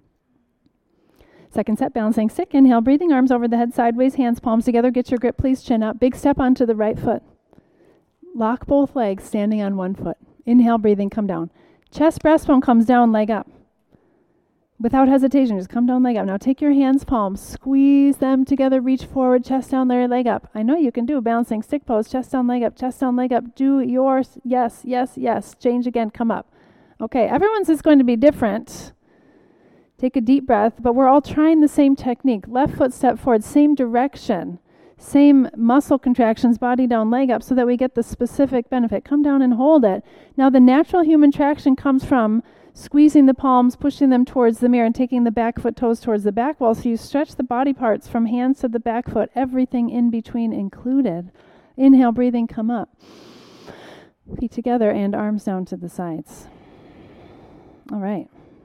Second set, balancing stick. Inhale, breathing, arms over the head, sideways, hands, palms together. Get your grip, please, chin up. Big step onto the right foot. Lock both legs, standing on one foot. Inhale, breathing, come down. Chest, breastbone comes down, leg up. Without hesitation, just come down, leg up. Now take your hands, palms, squeeze them together, reach forward, chest down, Larry, leg up. I know you can do a balancing stick pose, chest down, leg up, chest down, leg up. Do yours. Yes, yes, yes. Change again, come up. Okay, everyone's is going to be different. Take a deep breath, but we're all trying the same technique. Left foot step forward, same direction. Same muscle contractions, body down, leg up, so that we get the specific benefit. Come down and hold it. Now, the natural human traction comes from squeezing the palms, pushing them towards the mirror, and taking the back foot toes towards the back wall. So you stretch the body parts from hands to the back foot, everything in between included. Inhale, breathing, come up. Feet together and arms down to the sides. All right.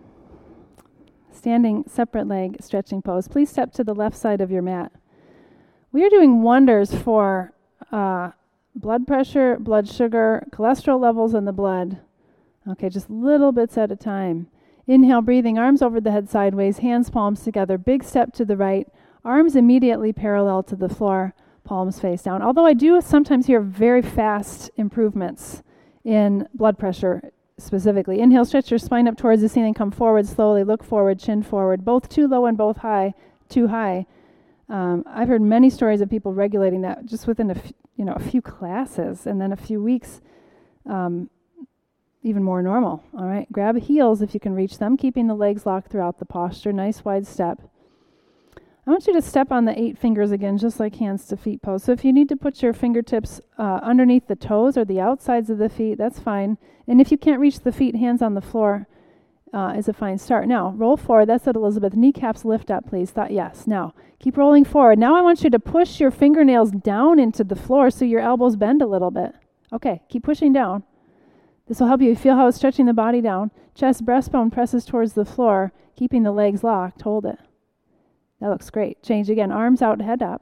Standing separate leg stretching pose. Please step to the left side of your mat. We are doing wonders for uh, blood pressure, blood sugar, cholesterol levels in the blood. Okay, just little bits at a time. Inhale, breathing, arms over the head sideways, hands, palms together. Big step to the right, arms immediately parallel to the floor, palms face down. Although I do sometimes hear very fast improvements in blood pressure specifically. Inhale, stretch your spine up towards the ceiling, come forward slowly, look forward, chin forward, both too low and both high, too high. Um, I've heard many stories of people regulating that just within a, f- you know, a few classes, and then a few weeks, um, even more normal. All right, grab heels if you can reach them, keeping the legs locked throughout the posture. Nice wide step. I want you to step on the eight fingers again, just like hands to feet pose. So if you need to put your fingertips uh, underneath the toes or the outsides of the feet, that's fine. And if you can't reach the feet, hands on the floor uh, is a fine start. Now, roll forward. That's it, Elizabeth. Kneecaps lift up, please. Thought yes. Now, keep rolling forward. Now I want you to push your fingernails down into the floor so your elbows bend a little bit. Okay, keep pushing down. This will help you feel how it's stretching the body down. Chest, breastbone presses towards the floor, keeping the legs locked. Hold it. That looks great. Change again. Arms out, head up.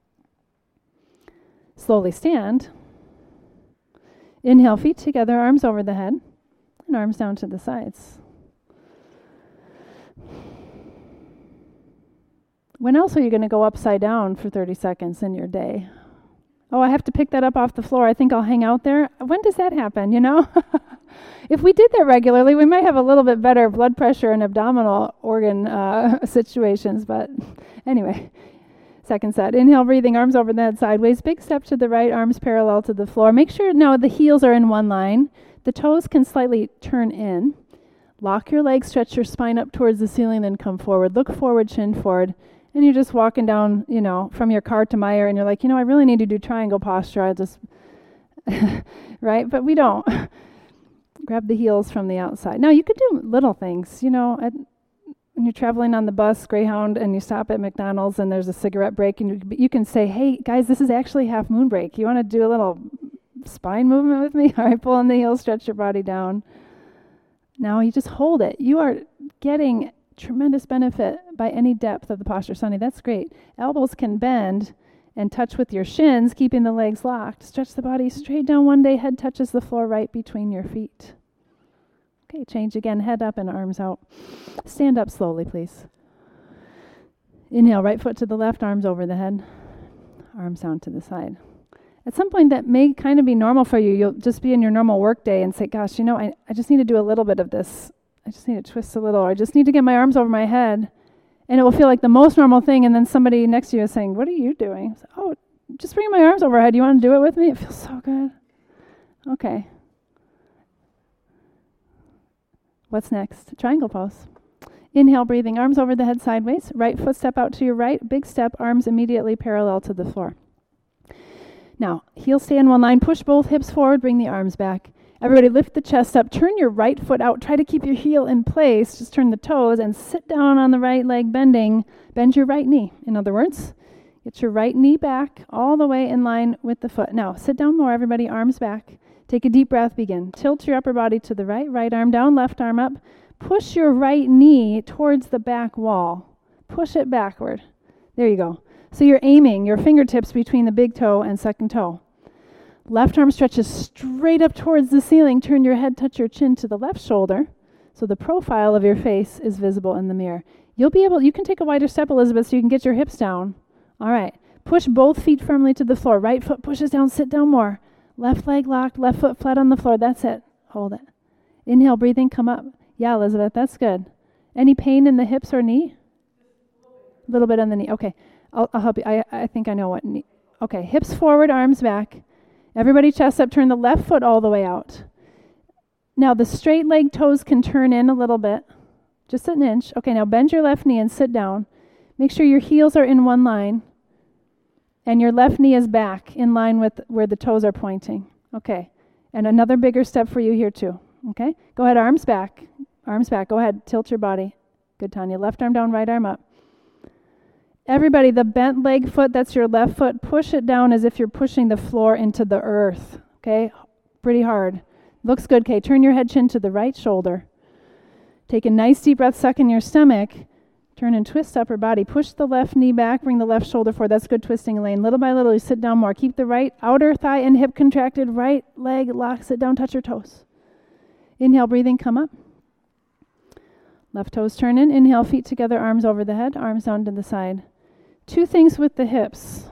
Slowly stand. Inhale, feet together, arms over the head, and arms down to the sides. When else are you going to go upside down for thirty seconds in your day? Oh, I have to pick that up off the floor. I think I'll hang out there. When does that happen, you know? If we did that regularly, we might have a little bit better blood pressure and abdominal organ uh, situations. But anyway, Second set. Inhale, breathing, arms over the head sideways. Big step to the right, arms parallel to the floor. Make sure now the heels are in one line. The toes can slightly turn in. Lock your legs, stretch your spine up towards the ceiling, then come forward. Look forward, chin forward. And you're just walking down, you know, from your car to Meijer, and you're like, you know, I really need to do triangle posture. I just, right? But we don't. Grab the heels from the outside. Now, you could do little things, you know, at, when you're traveling on the bus, Greyhound, and you stop at McDonald's and there's a cigarette break, and you, you can say, hey, guys, this is actually half moon break. You want to do a little spine movement with me? All right, pull on the heels, stretch your body down. Now you just hold it. You are getting tremendous benefit by any depth of the posture. Sunny, that's great. Elbows can bend and touch with your shins, keeping the legs locked. Stretch the body straight down one day. Head touches the floor right between your feet. Okay, change again. Head up and arms out. Stand up slowly, please. Inhale, right foot to the left, arms over the head. Arms down to the side. At some point, that may kind of be normal for you. You'll just be in your normal work day and say, gosh, you know, I, I just need to do a little bit of this. I just need to twist a little, or I just need to get my arms over my head. And it will feel like the most normal thing, and then somebody next to you is saying, what are you doing? Say, oh, just bring my arms overhead. You want to do it with me? It feels so good. Okay. What's next? Triangle pose. Inhale, breathing, arms over the head sideways. Right foot step out to your right. Big step, arms immediately parallel to the floor. Now, heels stay in one line. Push both hips forward. Bring the arms back. Everybody lift the chest up. Turn your right foot out. Try to keep your heel in place. Just turn the toes and sit down on the right leg bending. Bend your right knee. In other words, get your right knee back all the way in line with the foot. Now, sit down more, everybody. Arms back. Take a deep breath. Begin. Tilt your upper body to the right. Right arm down, left arm up. Push your right knee towards the back wall. Push it backward. There you go. So you're aiming your fingertips between the big toe and second toe. Left arm stretches straight up towards the ceiling. Turn your head, touch your chin to the left shoulder, so the profile of your face is visible in the mirror. You'll be able, you can take a wider step, Elizabeth, so you can get your hips down. All right. Push both feet firmly to the floor. Right foot pushes down, sit down more. Left leg locked, left foot flat on the floor. That's it. Hold it. Inhale, breathing, come up. Yeah, Elizabeth, that's good. Any pain in the hips or knee? A little bit on the knee. Okay. I'll, I'll help you. I, I think I know what knee. Okay. Hips forward, arms back. Everybody chest up. Turn the left foot all the way out. Now the straight leg toes can turn in a little bit. Just an inch. Okay, now bend your left knee and sit down. Make sure your heels are in one line. And your left knee is back in line with where the toes are pointing. Okay. And another bigger step for you here too. Okay. Go ahead, arms back. Arms back. Go ahead. Tilt your body. Good, Tanya. Left arm down, right arm up. Everybody, the bent leg foot, that's your left foot, push it down as if you're pushing the floor into the earth. Okay? Pretty hard. Looks good. Okay, turn your head chin to the right shoulder. Take a nice deep breath, suck in your stomach. Turn and twist upper body. Push the left knee back, bring the left shoulder forward. That's good twisting, Elaine. Little by little, you sit down more. Keep the right outer thigh and hip contracted. Right leg locked. Sit down, touch your toes. Inhale, breathing, come up. Left toes turn in. Inhale, feet together, arms over the head, arms down to the side. Two things with the hips.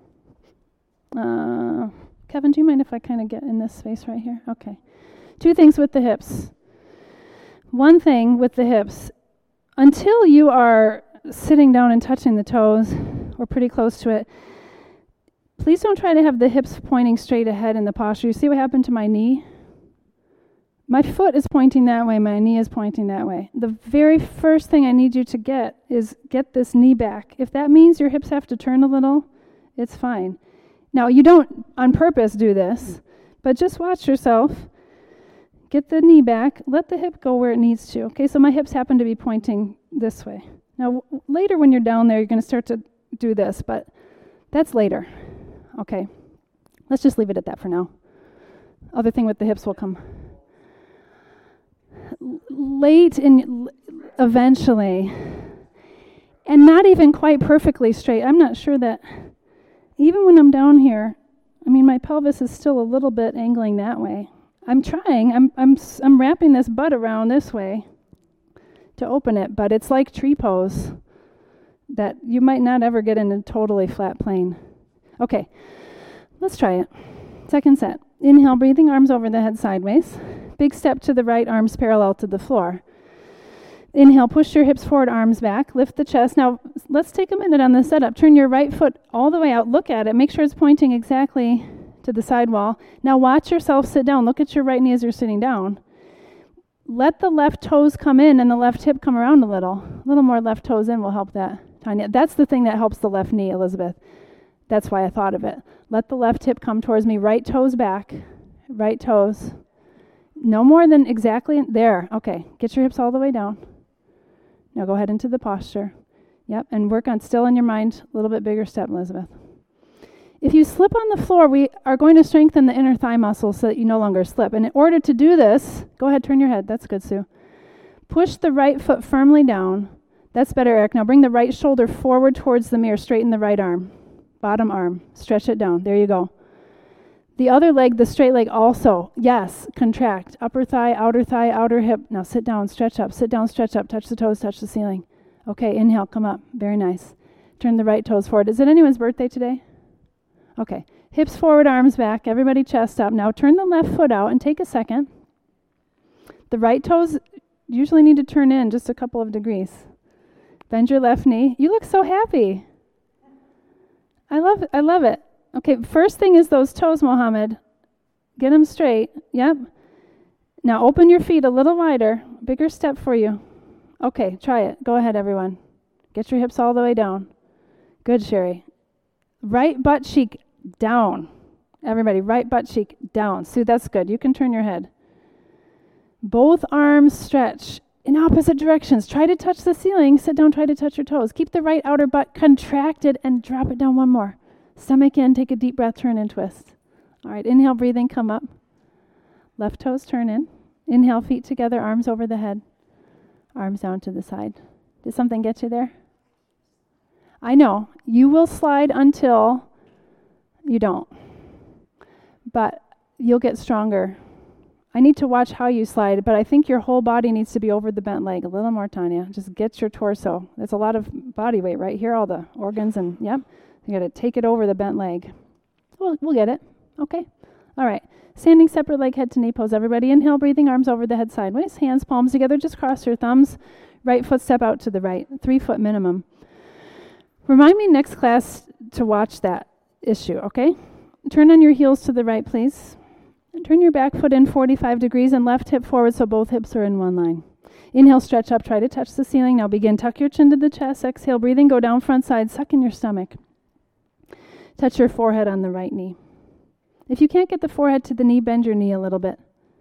Uh, Kevin, do you mind if I kind of get in this space right here? Okay. Two things with the hips. One thing with the hips. Until you are sitting down and touching the toes, or pretty close to it, please don't try to have the hips pointing straight ahead in the posture. You see what happened to my knee? My foot is pointing that way, my knee is pointing that way. The very first thing I need you to get is get this knee back. If that means your hips have to turn a little, it's fine. Now, you don't on purpose do this, but just watch yourself. Get the knee back. Let the hip go where it needs to. Okay, so my hips happen to be pointing this way. Now, w- later when you're down there, you're going to start to do this, but that's later. Okay, let's just leave it at that for now. Other thing with the hips will come late in eventually, and not even quite perfectly straight. I'm not sure that even when I'm down here, I mean, my pelvis is still a little bit angling that way. I'm trying. I'm I'm I'm wrapping this butt around this way to open it, but it's like tree pose that you might not ever get in a totally flat plane. Okay, let's try it. Second set. Inhale, breathing, arms over the head sideways. Big step to the right, arms parallel to the floor. Inhale, push your hips forward, arms back, lift the chest. Now, let's take a minute on the setup. Turn your right foot all the way out. Look at it. Make sure it's pointing exactly to the side wall. Now, watch yourself sit down. Look at your right knee as you're sitting down. Let the left toes come in and the left hip come around a little. A little more left toes in will help that, Tanya. That's the thing that helps the left knee, Elizabeth. That's why I thought of it. Let the left hip come towards me. Right toes back. Right toes. No more than exactly there. Okay. Get your hips all the way down. Now go ahead into the posture. Yep. And work on still in your mind. A little bit bigger step, Elizabeth. If you slip on the floor, we are going to strengthen the inner thigh muscle so that you no longer slip. And in order to do this, go ahead, turn your head. That's good, Sue. Push the right foot firmly down. That's better, Eric. Now bring the right shoulder forward towards the mirror. Straighten the right arm. Bottom arm. Stretch it down. There you go. The other leg, the straight leg also. Yes, contract. Upper thigh, outer thigh, outer hip. Now sit down, stretch up. Sit down, stretch up. Touch the toes, touch the ceiling. Okay, inhale, come up. Very nice. Turn the right toes forward. Is it anyone's birthday today? Okay. Hips forward, arms back. Everybody chest up. Now turn the left foot out and take a second. The right toes usually need to turn in just a couple of degrees. Bend your left knee. You look so happy. I love it. I love it. Okay, first thing is those toes, Mohammed. Get them straight. Yep. Now open your feet a little wider. Bigger step for you. Okay, try it. Go ahead, everyone. Get your hips all the way down. Good, Sherry. Right butt cheek down. Everybody, right butt cheek down. Sue, that's good. You can turn your head. Both arms stretch in opposite directions. Try to touch the ceiling. Sit down, try to touch your toes. Keep the right outer butt contracted and drop it down one more. Stomach in, take a deep breath, turn and twist. All right, inhale, breathing, come up. Left toes turn in. Inhale, feet together, arms over the head. Arms down to the side. Did something get you there? I know. You will slide until you don't. But you'll get stronger. I need to watch how you slide, but I think your whole body needs to be over the bent leg. A little more, Tanya. Just get your torso. That's a lot of body weight right here, all the organs and, yep. You got to take it over the bent leg. We'll, we'll get it. Okay. All right. Standing separate leg, head to knee pose. Everybody inhale, breathing, arms over the head sideways. Hands, palms together. Just cross your thumbs. Right foot step out to the right. Three foot minimum. Remind me next class to watch that issue, okay? Turn on your heels to the right, please. And turn your back foot in forty-five degrees and left hip forward so both hips are in one line. Inhale, stretch up. Try to touch the ceiling. Now begin. Tuck your chin to the chest. Exhale, breathing. Go down front side. Suck in your stomach. Touch your forehead on the right knee. If you can't get the forehead to the knee, bend your knee a little bit.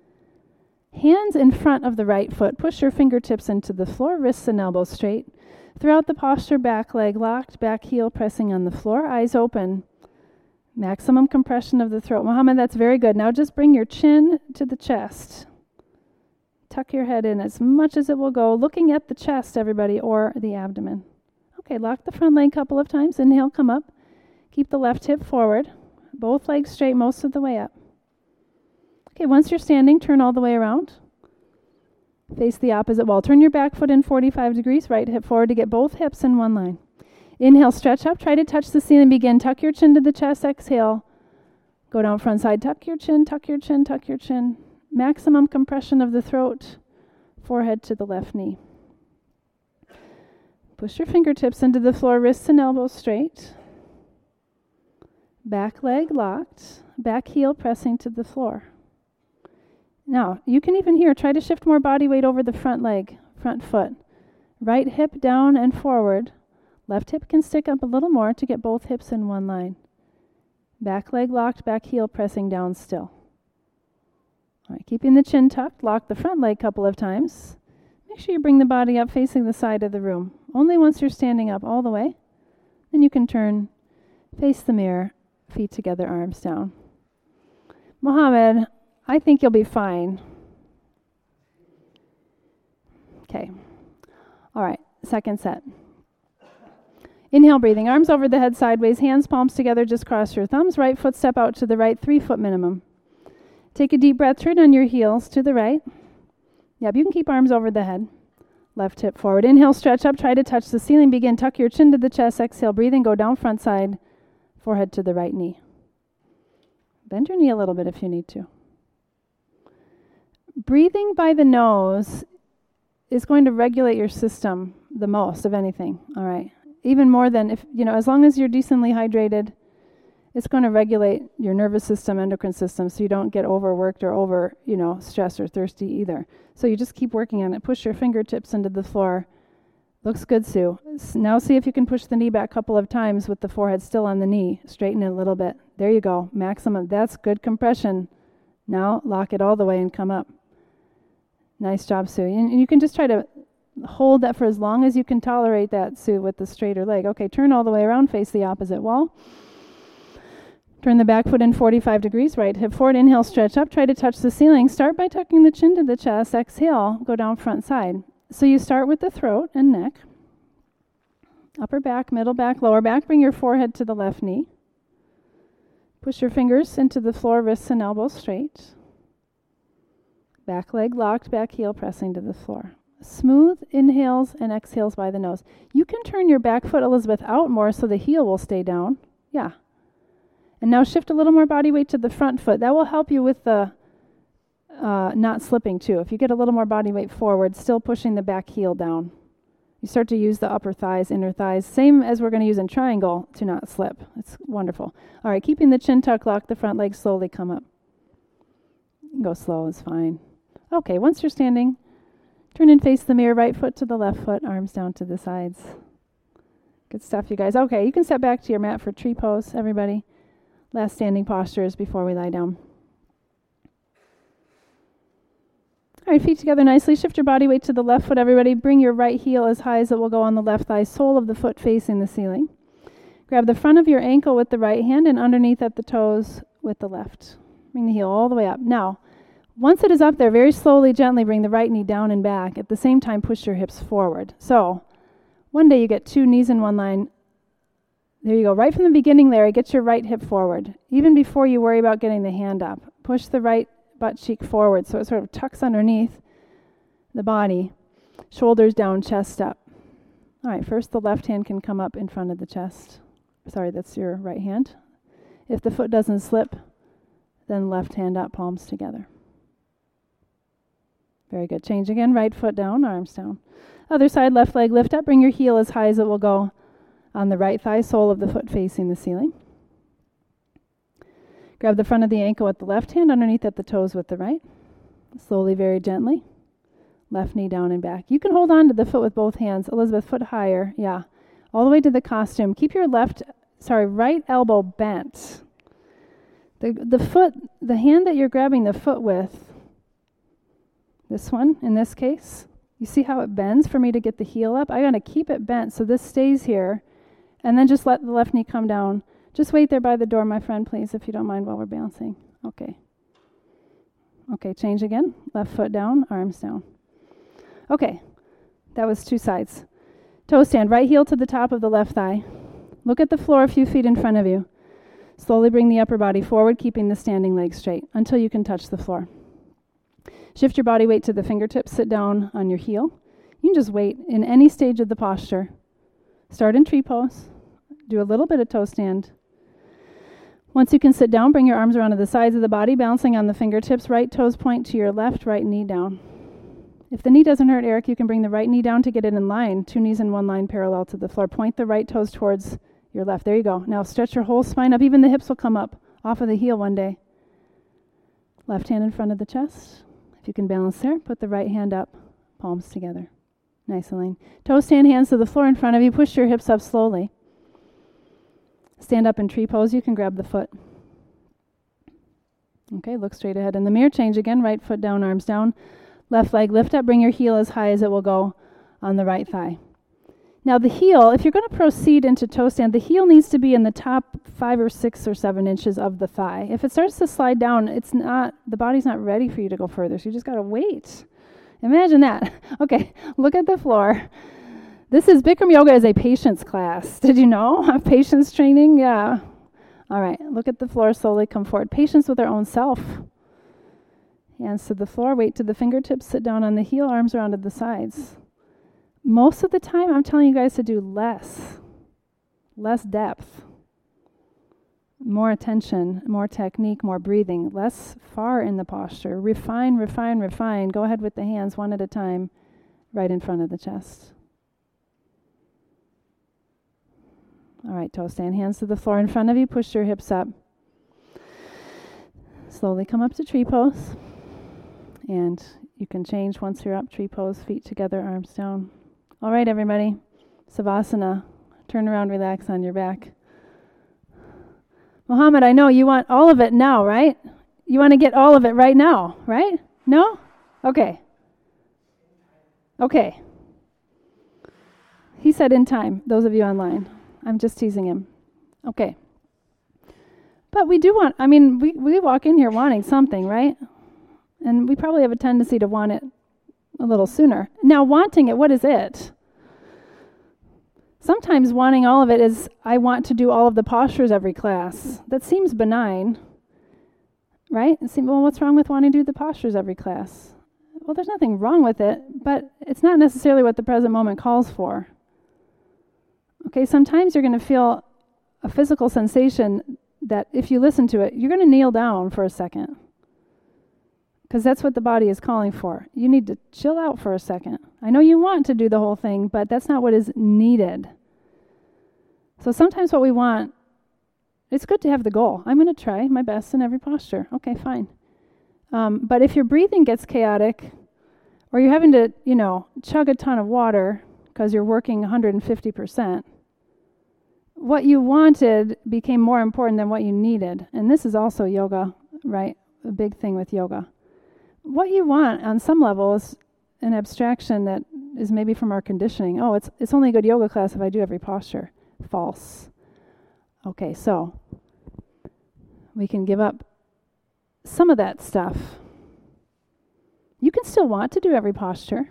Hands in front of the right foot. Push your fingertips into the floor, wrists and elbows straight. Throughout the posture, back leg locked, back heel pressing on the floor, eyes open. Maximum compression of the throat. Mohammed, that's very good. Now just bring your chin to the chest. Tuck your head in as much as it will go, looking at the chest, everybody, or the abdomen. Okay, lock the front leg a couple of times. Inhale, come up. Keep the left hip forward. Both legs straight most of the way up. Okay, once you're standing, turn all the way around. Face the opposite wall. Turn your back foot in forty-five degrees, right hip forward to get both hips in one line. Inhale, stretch up. Try to touch the ceiling. Begin. Tuck your chin to the chest. Exhale. Go down front side. Tuck your chin, tuck your chin, tuck your chin. Maximum compression of the throat. Forehead to the left knee. Push your fingertips into the floor, wrists and elbows straight. Back leg locked, back heel pressing to the floor. Now, you can even here, try to shift more body weight over the front leg, front foot. Right hip down and forward. Left hip can stick up a little more to get both hips in one line. Back leg locked, back heel pressing down still. All right, keeping the chin tucked, lock the front leg a couple of times. Make sure you bring the body up facing the side of the room. Only once you're standing up all the way. Then you can turn, face the mirror, feet together, arms down. Mohammed, I think you'll be fine. Okay. All right, second set. Inhale, breathing, arms over the head sideways, hands, palms together, just cross your thumbs. Right foot step out to the right, three foot minimum. Take a deep breath, turn on your heels to the right. Yep, you can keep arms over the head. Left hip forward. Inhale, stretch up, try to touch the ceiling. Begin, tuck your chin to the chest. Exhale, breathing, go down front side, forehead to the right knee. Bend your knee a little bit if you need to. Breathing by the nose is going to regulate your system the most of anything, all right? Even more than if, you know, as long as you're decently hydrated, it's going to regulate your nervous system, endocrine system, so you don't get overworked or over, you know, stressed or thirsty either. So you just keep working on it. Push your fingertips into the floor. Looks good, Sue. S- now see if you can push the knee back a couple of times with the forehead still on the knee. Straighten it a little bit. There you go. Maximum. That's good compression. Now lock it all the way and come up. Nice job, Sue. And you can just try to hold that for as long as you can tolerate that, Sue, with the straighter leg. Okay, turn all the way around, face the opposite wall. Turn the back foot in forty-five degrees, right hip forward, inhale, stretch up, try to touch the ceiling. Start by tucking the chin to the chest, exhale, go down front side. So you start with the throat and neck, upper back, middle back, lower back, bring your forehead to the left knee. Push your fingers into the floor, wrists and elbows straight. Back leg locked, back heel pressing to the floor. Smooth inhales and exhales by the nose. You can turn your back foot, Elizabeth, out more so the heel will stay down. Yeah. And now shift a little more body weight to the front foot. That will help you with the uh, not slipping too. If you get a little more body weight forward, still pushing the back heel down. You start to use the upper thighs, inner thighs, same as we're going to use in triangle to not slip. It's wonderful. All right, keeping the chin tuck lock, the front leg slowly come up. Go slow is fine. Okay, once you're standing, turn and face the mirror, right foot to the left foot, arms down to the sides. Good stuff, you guys. Okay, you can step back to your mat for tree pose, everybody. Last standing postures before we lie down. All right, feet together nicely. Shift your body weight to the left foot, everybody. Bring your right heel as high as it will go on the left thigh, sole of the foot facing the ceiling. Grab the front of your ankle with the right hand and underneath at the toes with the left. Bring the heel all the way up. Now, once it is up there, very slowly, gently bring the right knee down and back. At the same time, push your hips forward. So, one day you get two knees in one line. There you go. Right from the beginning, Larry, get your right hip forward. Even before you worry about getting the hand up. Push the right butt cheek forward so it sort of tucks underneath the body. Shoulders down, chest up. All right, first the left hand can come up in front of the chest. Sorry, that's your right hand. If the foot doesn't slip, then left hand up, palms together. Very good. Change again. Right foot down, arms down. Other side, left leg lift up. Bring your heel as high as it will go on the right thigh, sole of the foot facing the ceiling. Grab the front of the ankle with the left hand, underneath at the toes with the right. Slowly, very gently. Left knee down and back. You can hold on to the foot with both hands. Elizabeth, foot higher. Yeah. All the way to the costume. Keep your left, sorry, right elbow bent. The, the foot, the hand that you're grabbing the foot with, this one, in this case, you see how it bends for me to get the heel up? I got to keep it bent so this stays here. And then just let the left knee come down. Just wait there by the door, my friend, please, if you don't mind while we're bouncing. Okay. Okay, change again. Left foot down, arms down. Okay, that was two sides. Toe stand, right heel to the top of the left thigh. Look at the floor a few feet in front of you. Slowly bring the upper body forward, keeping the standing leg straight until you can touch the floor. Shift your body weight to the fingertips. Sit down on your heel. You can just wait in any stage of the posture. Start in tree pose. Do a little bit of toe stand. Once you can sit down, bring your arms around to the sides of the body, bouncing on the fingertips. Right toes point to your left, right knee down. If the knee doesn't hurt, Eric, you can bring the right knee down to get it in line. Two knees in one line parallel to the floor. Point the right toes towards your left. There you go. Now stretch your whole spine up. Even the hips will come up off of the heel one day. Left hand in front of the chest. If you can balance there, put the right hand up, palms together. Nice, Elaine. Toe stand, hands to the floor in front of you. Push your hips up slowly. Stand up in tree pose. You can grab the foot. Okay, look straight ahead in the mirror. Change again. Right foot down, arms down. Left leg lift up. Bring your heel as high as it will go on the right thigh. Now the heel, if you're going to proceed into toe stand, the heel needs to be in the top five or six or seven inches of the thigh. If it starts to slide down, it's not, the body's not ready for you to go further, so you just got to wait. Imagine that. Okay, look at the floor. This is, Bikram Yoga is a patience class. Did you know? Patience training? Yeah. All right, look at the floor, slowly come forward. Patience with our own self. Hands to the floor, weight to the fingertips, sit down on the heel, arms around to the sides. Most of the time, I'm telling you guys to do less. Less depth. More attention, more technique, more breathing. Less far in the posture. Refine, refine, refine. Go ahead with the hands one at a time. right in front of the chest. All right, toe stand, hands to the floor in front of you. Push your hips up. Slowly come up to tree pose. And you can change once you're up, tree pose, feet together, arms down. All right, everybody. Savasana. Turn around, relax on your back. Mohammed, I know you want all of it now, right? You want to get all of it right now, right? No? Okay. Okay. He said in time, those of you online. I'm just teasing him. Okay. But we do want, I mean, we, we walk in here wanting something, right? And we probably have a tendency to want it a little sooner. Now, wanting it, what is it? Sometimes wanting all of it is, I want to do all of the postures every class. That seems benign, right? It seems, well, what's wrong with wanting to do the postures every class? Well, there's nothing wrong with it, but it's not necessarily what the present moment calls for. Okay, sometimes you're going to feel a physical sensation that if you listen to it, you're going to kneel down for a second. Because that's what the body is calling for. You need to chill out for a second. I know you want to do the whole thing, but that's not what is needed. So sometimes what we want, it's good to have the goal. I'm going to try my best in every posture. Okay, fine. Um, but if your breathing gets chaotic, or you're having to, you know, chug a ton of water because you're working one hundred fifty percent, what you wanted became more important than what you needed. And this is also yoga, right? A big thing with yoga. What you want on some level is an abstraction that is maybe from our conditioning. Oh, it's it's only a good yoga class if I do every posture. False. Okay, so we can give up some of that stuff. You can still want to do every posture.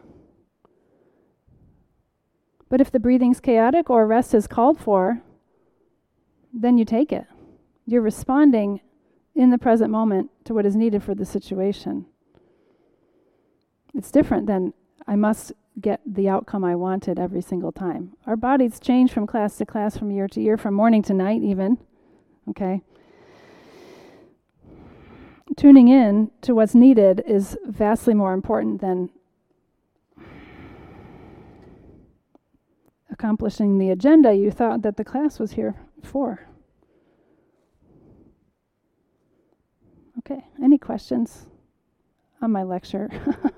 But if the breathing's chaotic or rest is called for, then you take it. You're responding in the present moment to what is needed for the situation. It's different than I must get the outcome I wanted every single time. Our bodies change from class to class, from year to year, from morning to night even. Okay? Tuning in to what's needed is vastly more important than accomplishing the agenda you thought that the class was here for. Okay, any questions on my lecture?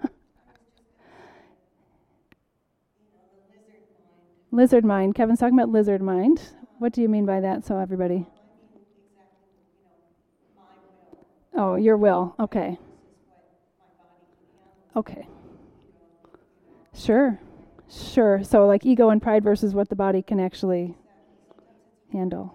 Lizard mind. Kevin's talking about lizard mind. What do you mean by that, so everybody? Oh, your will. Okay. Okay. Sure. Sure. So like ego and pride versus what the body can actually handle.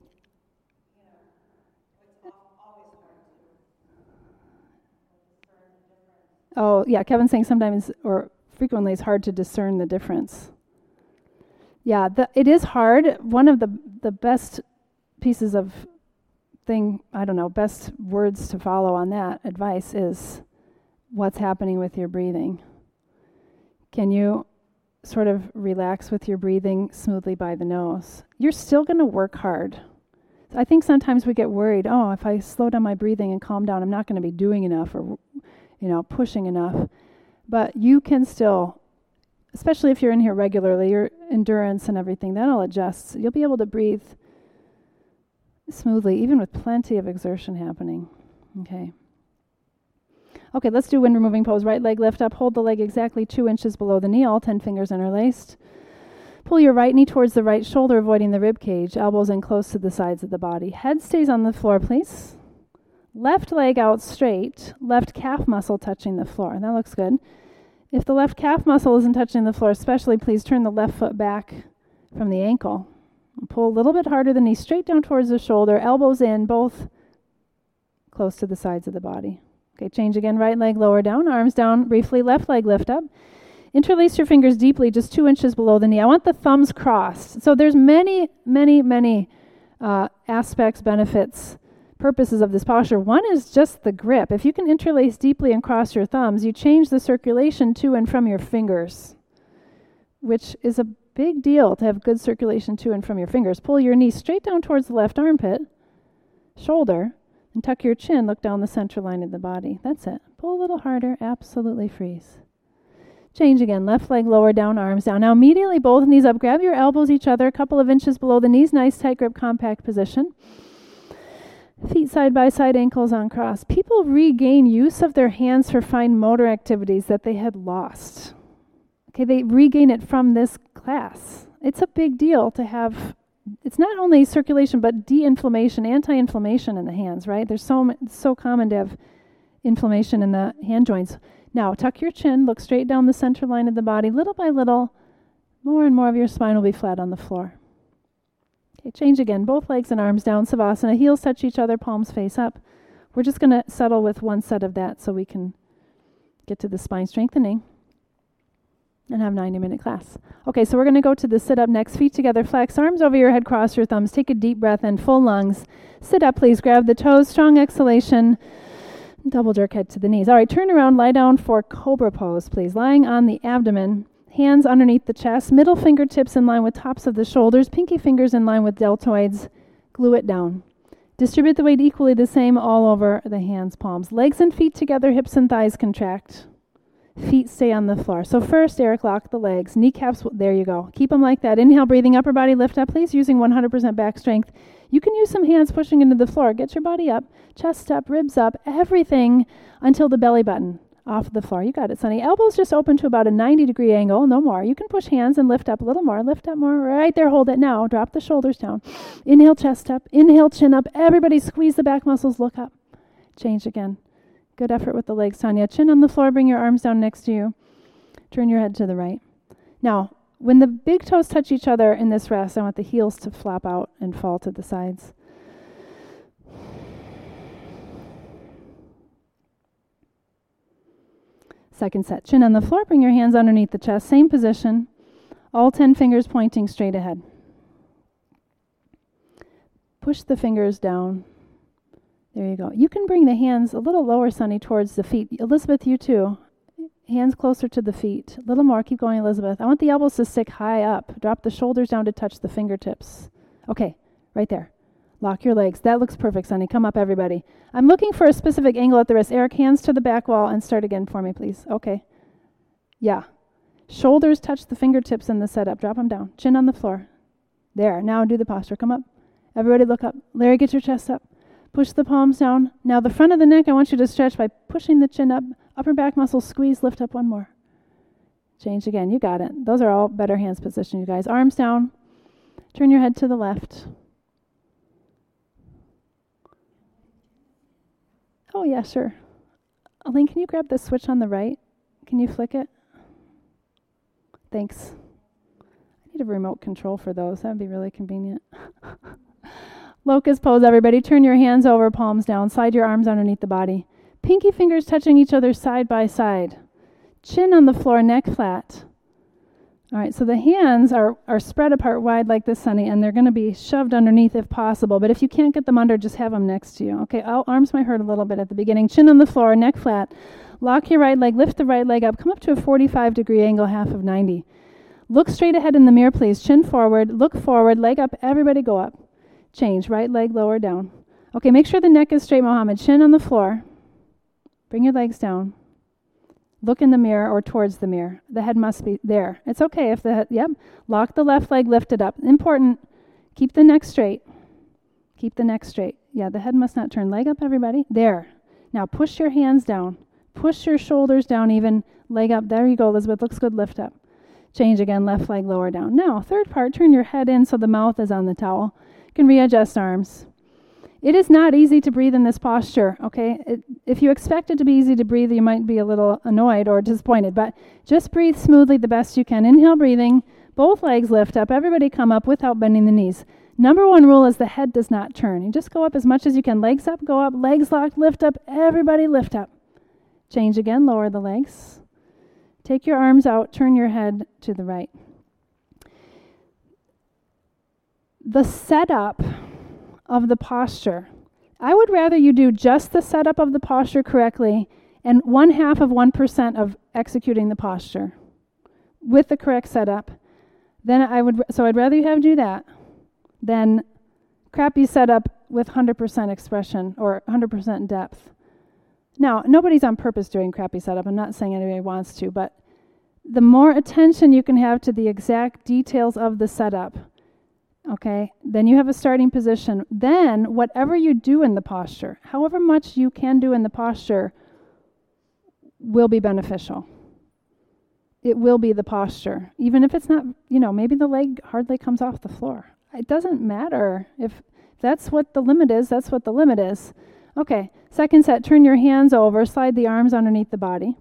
Oh, yeah. Kevin's saying sometimes or frequently it's hard to discern the difference. Yeah, the, it is hard. One of the the best pieces of thing, I don't know, best words to follow on that advice is what's happening with your breathing. Can you sort of relax with your breathing smoothly by the nose? You're still going to work hard. I think sometimes we get worried, oh, if I slow down my breathing and calm down, I'm not going to be doing enough or, you know, pushing enough. But you can still, especially if you're in here regularly, your endurance and everything, that all adjusts. You'll be able to breathe smoothly, even with plenty of exertion happening. Okay. Okay, let's do wind removing pose. Right leg lift up. Hold the leg exactly two inches below the knee, all ten fingers interlaced. Pull your right knee towards the right shoulder, avoiding the rib cage. Elbows in close to the sides of the body. Head stays on the floor, please. Left leg out straight. Left calf muscle touching the floor. That looks good. If the left calf muscle isn't touching the floor, especially, please turn the left foot back from the ankle. Pull a little bit harder, the knee straight down towards the shoulder, elbows in, both close to the sides of the body. Okay, change again, right leg lower down, arms down briefly, left leg lift up. Interlace your fingers deeply, just two inches below the knee. I want the thumbs crossed. So there's many, many, many uh, aspects, benefits, purposes of this posture. One is just the grip. If you can interlace deeply and cross your thumbs, you change the circulation to and from your fingers, which is a big deal to have good circulation to and from your fingers. Pull your knee straight down towards the left armpit, shoulder, and tuck your chin. Look down the center line of the body. That's it. Pull a little harder. Absolutely freeze. Change again. Left leg lower down, arms down. Now immediately both knees up. Grab your elbows each other a couple of inches below the knees. Nice tight grip, compact position. Feet side by side, ankles on cross. People regain use of their hands for fine motor activities that they had lost. Okay, they regain it from this class. It's a big deal to have, it's not only circulation, but de-inflammation, anti-inflammation in the hands, right? There's so, it's so common to have inflammation in the hand joints. Now, tuck your chin, look straight down the center line of the body. Little by little, more and more of your spine will be flat on the floor. Okay, change again. Both legs and arms down, Savasana. Heels touch each other, palms face up. We're just going to settle with one set of that so we can get to the spine strengthening and have ninety-minute class. Okay, so we're going to go to the sit-up next. Feet together, flex, arms over your head, cross your thumbs. Take a deep breath in, full lungs. Sit up, please. Grab the toes, strong exhalation. Double jerk head to the knees. All right, turn around, lie down for cobra pose, please. Lying on the abdomen, hands underneath the chest, middle fingertips in line with tops of the shoulders, pinky fingers in line with deltoids. Glue it down. Distribute the weight equally the same all over the hands, palms. Legs and feet together, hips and thighs contract. Feet stay on the floor. So first, Eric, lock the legs. Kneecaps, there you go. Keep them like that. Inhale, breathing, upper body lift up, please, using one hundred percent back strength. You can use some hands pushing into the floor. Get your body up, chest up, ribs up, everything until the belly button off the floor. You got it, Sunny. Elbows just open to about a ninety degree angle, no more. You can push hands and lift up a little more. Lift up more. Right there, hold it now. Drop the shoulders down. Inhale, chest up. Inhale, chin up. Everybody squeeze the back muscles, look up. Change again. Good effort with the legs, Tanya. Chin on the floor, bring your arms down next to you. Turn your head to the right. Now, when the big toes touch each other in this rest, I want the heels to flop out and fall to the sides. Second set. Chin on the floor, bring your hands underneath the chest. Same position. All ten fingers pointing straight ahead. Push the fingers down. There you go. You can bring the hands a little lower, Sunny, towards the feet. Elizabeth, you too. Hands closer to the feet. A little more. Keep going, Elizabeth. I want the elbows to stick high up. Drop the shoulders down to touch the fingertips. Okay, right there. Lock your legs. That looks perfect, Sunny. Come up, everybody. I'm looking for a specific angle at the wrist. Eric, hands to the back wall and start again for me, please. Okay. Yeah. Shoulders touch the fingertips in the setup. Drop them down. Chin on the floor. There. Now do the posture. Come up. Everybody look up. Larry, get your chest up. Push the palms down. Now the front of the neck, I want you to stretch by pushing the chin up. Upper back muscles squeeze, lift up one more. Change again. You got it. Those are all better hands position, you guys. Arms down. Turn your head to the left. Oh, yeah, sure. Aline, can you grab the switch on the right? Can you flick it? Thanks. I need a remote control for those. That would be really convenient. Locust pose, everybody. Turn your hands over, palms down. Slide your arms underneath the body. Pinky fingers touching each other side by side. Chin on the floor, neck flat. All right, so the hands are, are spread apart wide like this, Sunny, and they're going to be shoved underneath if possible. But if you can't get them under, just have them next to you. Okay, oh, arms might hurt a little bit at the beginning. Chin on the floor, neck flat. Lock your right leg, lift the right leg up. Come up to a forty-five degree angle, half of ninety. Look straight ahead in the mirror, please. Chin forward, look forward, leg up. Everybody go up. Change, right leg lower down. Okay, make sure the neck is straight, Mohammed. Chin on the floor. Bring your legs down. Look in the mirror or towards the mirror. The head must be there. It's okay if the head, yep. Lock the left leg, lift it up. Important, keep the neck straight. Keep the neck straight. Yeah, the head must not turn. Leg up, everybody. There. Now push your hands down. Push your shoulders down even. Leg up. There you go, Elizabeth. Looks good. Lift up. Change again. Left leg lower down. Now, third part, turn your head in so the mouth is on the towel. You can readjust arms. It is not easy to breathe in this posture, okay? It, if you expect it to be easy to breathe, you might be a little annoyed or disappointed, but just breathe smoothly the best you can. Inhale, breathing. Both legs lift up. Everybody come up without bending the knees. Number one rule is the head does not turn. You just go up as much as you can. Legs up, go up. Legs locked, lift up. Everybody lift up. Change again. Lower the legs. Take your arms out. Turn your head to the right. The setup of the posture. I would rather you do just the setup of the posture correctly and one half of one percent of executing the posture with the correct setup. Then I would, so I'd rather you have do that than crappy setup with one hundred percent expression or one hundred percent depth. Now, nobody's on purpose doing crappy setup. I'm not saying anybody wants to, but The more attention you can have to the exact details of the setup, okay, then you have a starting position. Then whatever you do in the posture, however much you can do in the posture, will be beneficial. It will be the posture. Even if it's not, you know, maybe the leg hardly comes off the floor. It doesn't matter. If that's what the limit is, that's what the limit is. Okay, second set, turn your hands over, slide the arms underneath the body.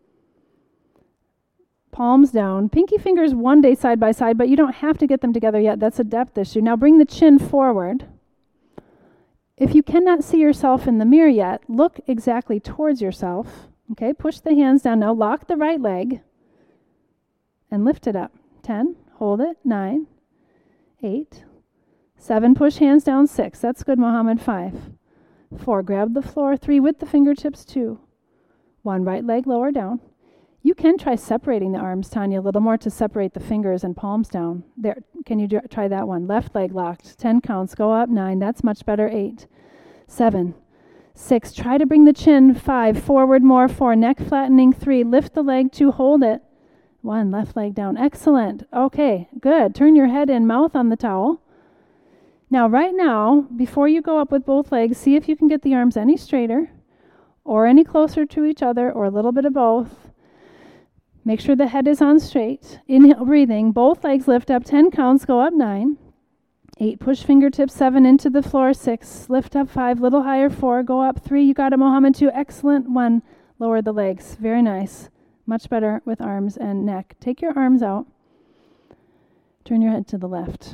Palms down, pinky fingers one day side by side, but you don't have to get them together yet. That's a depth issue. Now bring the chin forward. If you cannot see yourself in the mirror yet, look exactly towards yourself. Okay, push the hands down now. Lock the right leg and lift it up. ten, hold it. nine, eight, seven, push hands down. six, that's good, Mohammed. five, four, grab the floor. three, with the fingertips. two, one, right leg lower down. You can try separating the arms, Tanya, a little more to separate the fingers and palms down. There, can you do, try that one? Left leg locked. ten counts. Go up. nine. That's much better. eight. seven. six. Try to bring the chin. five. Forward more. four. Neck flattening. three. Lift the leg. two. Hold it. one. Left leg down. Excellent. Okay. Good. Turn your head in. Mouth on the towel. Now, right now, before you go up with both legs, see if you can get the arms any straighter or any closer to each other or a little bit of both. Make sure the head is on straight. Inhale, breathing. Both legs lift up. ten counts. Go up. nine. eight. Push fingertips. seven. Into the floor. six. Lift up. five. Little higher. four. Go up. three. You got it, Mohammed. two. Excellent. one. Lower the legs. Very nice. Much better with arms and neck. Take your arms out. Turn your head to the left.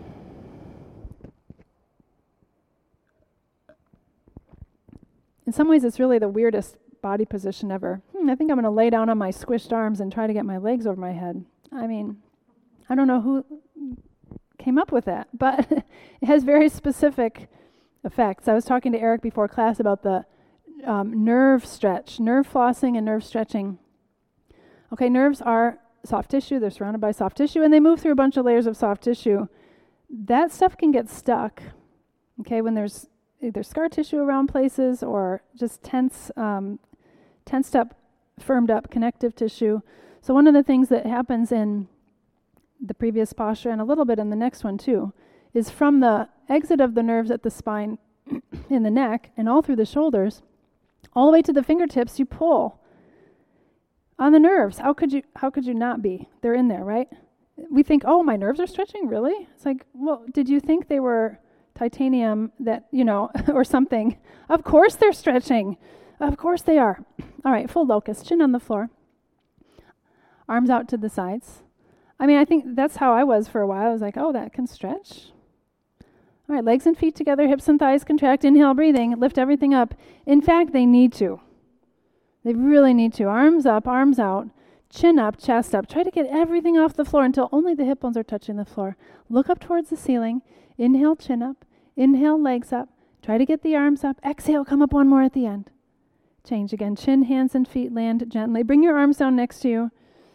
In some ways, it's really the weirdest body position ever. Hmm, I think I'm going to lay down on my squished arms and try to get my legs over my head. I mean, I don't know who came up with that, but it has very specific effects. I was talking to Eric before class about the um, nerve stretch, nerve flossing and nerve stretching. Okay, nerves are soft tissue. They're surrounded by soft tissue, and they move through a bunch of layers of soft tissue. That stuff can get stuck, okay, when there's either scar tissue around places or just tense, um, tensed up, firmed up connective tissue. So one of the things that happens in the previous posture and a little bit in the next one too is from the exit of the nerves at the spine in the neck and all through the shoulders, all the way to the fingertips, you pull on the nerves. How could you, how could you not be? They're in there, right? We think, oh, my nerves are stretching, really? It's like, well, did you think they were titanium that, you know, or something? Of course they're stretching. Of course they are. All right, full locust, chin on the floor. Arms out to the sides. I mean, I think that's how I was for a while. I was like, oh, that can stretch. All right, legs and feet together, hips and thighs contract. Inhale, breathing, lift everything up. In fact, they need to. They really need to. Arms up, arms out, chin up, chest up. Try to get everything off the floor until only the hip bones are touching the floor. Look up towards the ceiling. Inhale, chin up. Inhale, legs up. Try to get the arms up. Exhale, come up one more at the end. Change again. Chin, hands, and feet land gently. Bring your arms down next to you.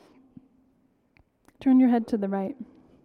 Turn your head to the right.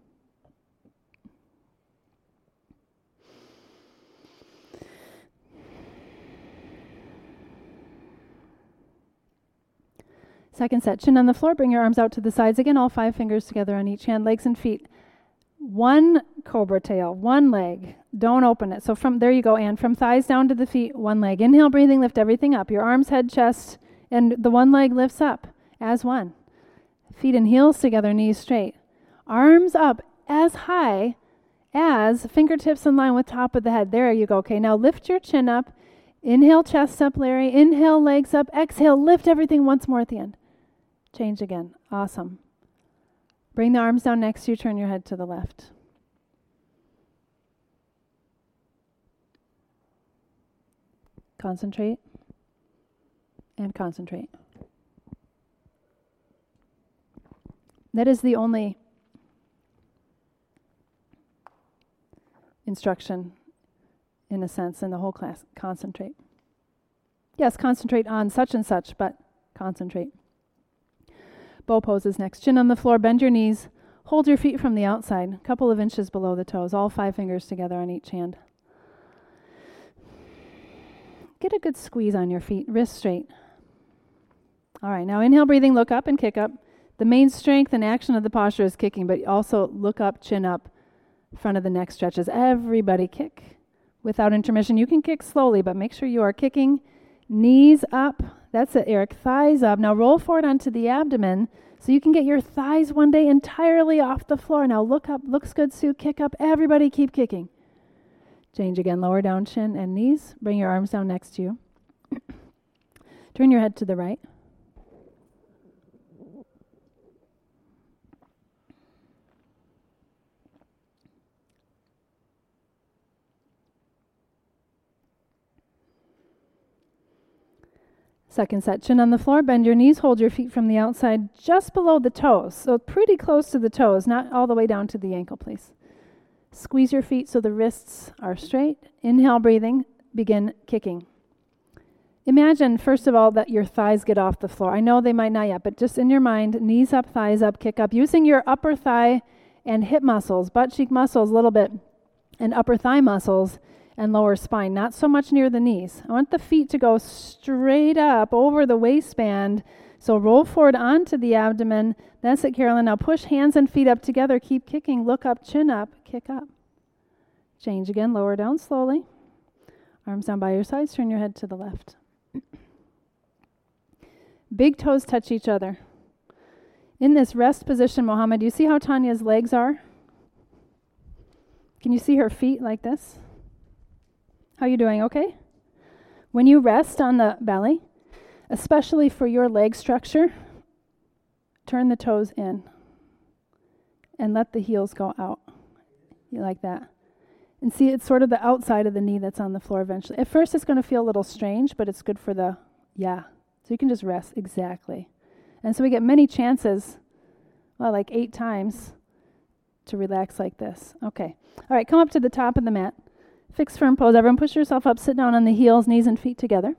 Second set, chin on the floor. Bring your arms out to the sides again. All five fingers together on each hand, legs and feet. One cobra tail, one leg. Don't open it. So from there you go, and from thighs down to the feet, one leg. Inhale, breathing, lift everything up. Your arms, head, chest, and the one leg lifts up as one. Feet and heels together, knees straight. Arms up as high as fingertips in line with top of the head. There you go. Okay, now lift your chin up. Inhale, chest up, Larry. Inhale, legs up. Exhale, lift everything once more at the end. Change again. Awesome. Bring the arms down next to you. Turn your head to the left. Concentrate and concentrate. That is the only instruction, in a sense, in the whole class. Concentrate. Yes, concentrate on such and such, but concentrate. Bow poses next. Chin on the floor, bend your knees. Hold your feet from the outside, a couple of inches below the toes, all five fingers together on each hand. Get a good squeeze on your feet, wrists straight. All right, now inhale, breathing, look up and kick up. The main strength and action of the posture is kicking, but also look up, chin up, front of the neck stretches. Everybody kick without intermission. You can kick slowly, but make sure you are kicking. Knees up. That's it, Eric. Thighs up. Now roll forward onto the abdomen so you can get your thighs one day entirely off the floor. Now look up. Looks good, Sue. Kick up. Everybody keep kicking. Change again. Lower down chin and knees. Bring your arms down next to you. Turn your head to the right. Second set, chin on the floor, bend your knees, hold your feet from the outside just below the toes. So pretty close to the toes, not all the way down to the ankle, please. Squeeze your feet so the wrists are straight. Inhale, breathing, begin kicking. Imagine, first of all, that your thighs get off the floor. I know they might not yet, but just in your mind, knees up, thighs up, kick up, using your upper thigh and hip muscles, butt cheek muscles a little bit, and upper thigh muscles, and lower spine, not so much near the knees. I want the feet to go straight up over the waistband. So roll forward onto the abdomen. That's it, Carolyn. Now push hands and feet up together. Keep kicking. Look up, chin up, kick up. Change again. Lower down slowly. Arms down by your sides. Turn your head to the left. Big toes touch each other. In this rest position, Mohammed, do you see how Tanya's legs are? Can you see her feet like this? How you doing? Okay? When you rest on the belly, especially for your leg structure, turn the toes in and let the heels go out. You like that? And see, it's sort of the outside of the knee that's on the floor eventually. At first, it's going to feel a little strange, but it's good for the, yeah. So you can just rest, exactly. And so we get many chances, well, like eight times, to relax like this. Okay. All right, come up to the top of the mat. Fixed firm pose. Everyone push yourself up. Sit down on the heels, knees and feet together.